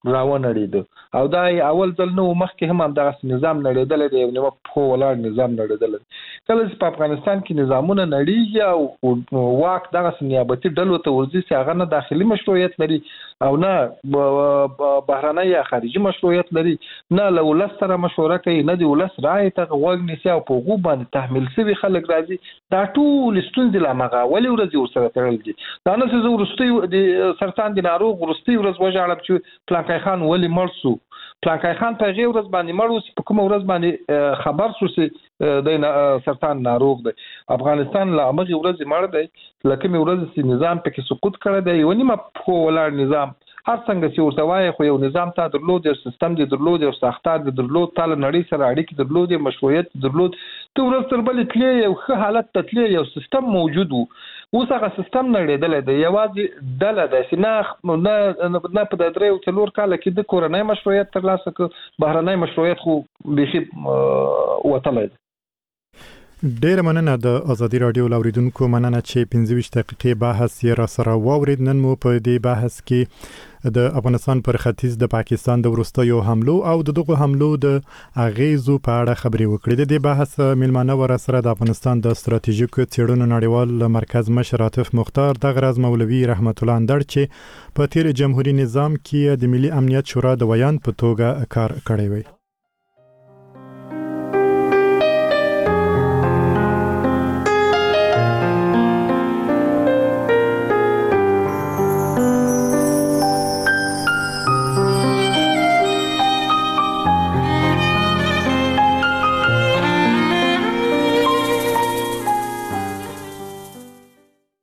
راونړېده او دا اول ځل نو مخکې هم همدغه نظام نړېدل دی یو نیمه په ولاړ نظام نړېدل کله چې په افغانستان کې نظامونه نړیږي او واک دغه نیابتي ډلو ته ورځي چې هغه نه داخلي مشروعیت لري او نه بهرنی یا خارجي مشروعیت لري نه له ولس سره مشوره کوي نه د ولس رائے ته غوږ نیسي او په هغو باندې تحمیل شوي خلک راځي دا ټول ستونزې له همغه اولې ورځې ورسره تړل دي دا نه چې زه وروستۍ د سرطان د ناروغ وروستۍ ورځ وژاړم چې پلانکی خان ولې مړ شو پلانکی خان په هغې ورځ باندې مړ اوس په کومه ورځ باندې خبر شو چې دی سرطان ناروغ دی افغانستان له همغې ورځې مړ دی له کومې ورځې چې نظام پکې سقوط کړی دی یو نیمه پښو ولاړ نظام هر څنګه چې ورته وایي خو یو نظام ته درلود یو سیستم دی درلود یو ساختار دی درلود تا له نړۍ سره اړیکې درلود مشروعیت درلود ته ورځ تر بلې تلې یو ښه حالت ته تلې یو سیستم موجود و اوس هغه سیستم نړېدلی دی یوازې ډله ده چې نه نه په د درې او څلور کاله کې د کورنۍ مشروعیت ترلاسه کړ بهرنی مشروعیت خو بیخي وتلی دی ډېر مننه د ازادي رادیو لاوریدونکو مننه چې پنځه ویشت دقیقې بحث یې را سره واورید نن مو په دې بحث کې د افغانستان پر ختیځ د پاکستان د وروستیو حملو او د دغه حملو د اغیزو په اړه خبرې وکړې د دې بحث میلمانه ور سره د افغانستان د ستراتیژیکو څېړنو نړیوال مرکز مشر عاطف مختار د غرض مولوي رحمت الله اندړ چې په تیر جمهوریت نظام کې د ملي امنیت شورا د ویان په توګه کار کړی وي